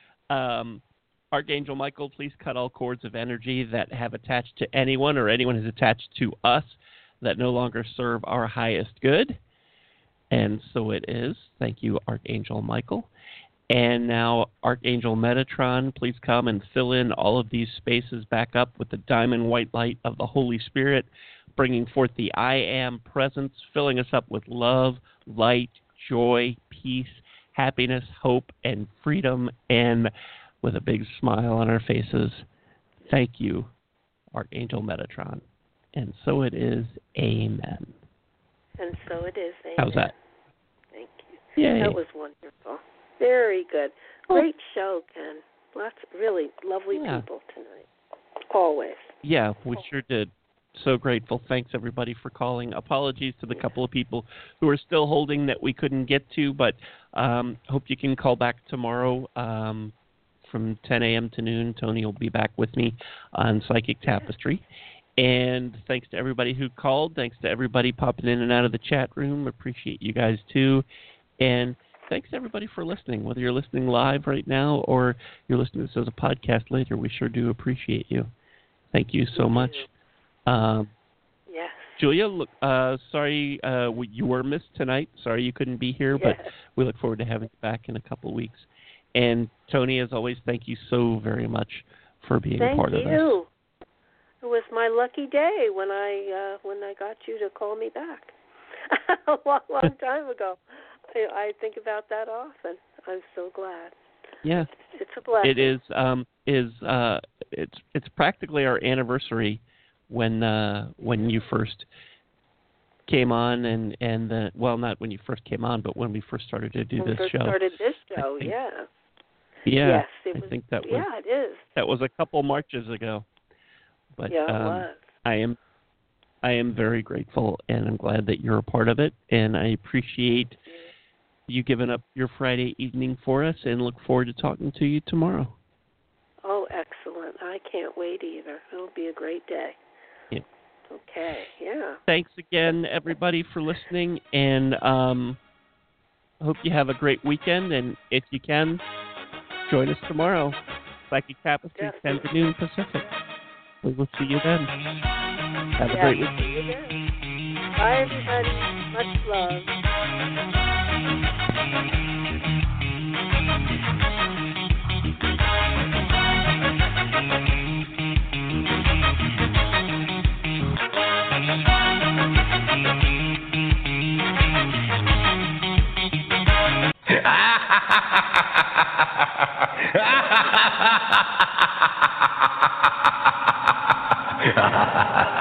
C: Archangel Michael, please cut all cords of energy that have attached to anyone or anyone has attached to us that no longer serve our highest good. And so it is. Thank you, Archangel Michael. And now, Archangel Metatron, please come and fill in all of these spaces back up with the diamond white light of the Holy Spirit, bringing forth the I Am presence, filling us up with love, light, joy, peace, happiness, hope, and freedom, and with a big smile on our faces. Thank you, Archangel Metatron. And so it is. Amen.
D: And so it is. Amen.
C: How's that?
D: Thank you.
C: Yay.
D: That was wonderful. Very good. Great show, Ken. Lots of really lovely people tonight. Always.
C: Yeah, we sure did. So grateful. Thanks, everybody, for calling. Apologies to the couple of people who are still holding that we couldn't get to, but hope you can call back tomorrow from 10 a.m. to noon. Tony will be back with me on Psychic Tapestry. And thanks to everybody who called. Thanks to everybody popping in and out of the chat room. Appreciate you guys, too. And thanks to everybody for listening, whether you're listening live right now or you're listening to this as a podcast later. We sure do appreciate you. Thank you so much.
D: Yes.
C: Julia, look, sorry you were missed tonight. Sorry you couldn't be here, but we look forward to having you back in a couple of weeks. And Tony, as always, thank you so very much for being a part of this.
D: Thank you. It was my lucky day when I got you to call me back a long time ago. I think about that often. I'm so glad.
C: Yeah,
D: it's a blessing.
C: It is. It's practically our anniversary when you first came on and well, not when you first came on, but when we first started to do this show.
D: Started this show, yeah.
C: Yeah,
D: yes,
C: I think that was.
D: Yeah, it is.
C: That was a couple Marches ago. But
D: yeah, it was.
C: I am very grateful, and I'm glad that you're a part of it, and I appreciate you giving up your Friday evening for us, and look forward to talking to you tomorrow.
D: Oh, excellent. I can't wait either. It'll be a great day.
C: Yeah.
D: Okay, yeah.
C: Thanks again, everybody, for listening, and I hope you have a great weekend, and if you can, join us tomorrow. Psychic Tapestry, 10 to noon Pacific. We will see you then. Have a great weekend.
D: See you then. Bye, everybody. Much love.
H: Ha ha ha ha!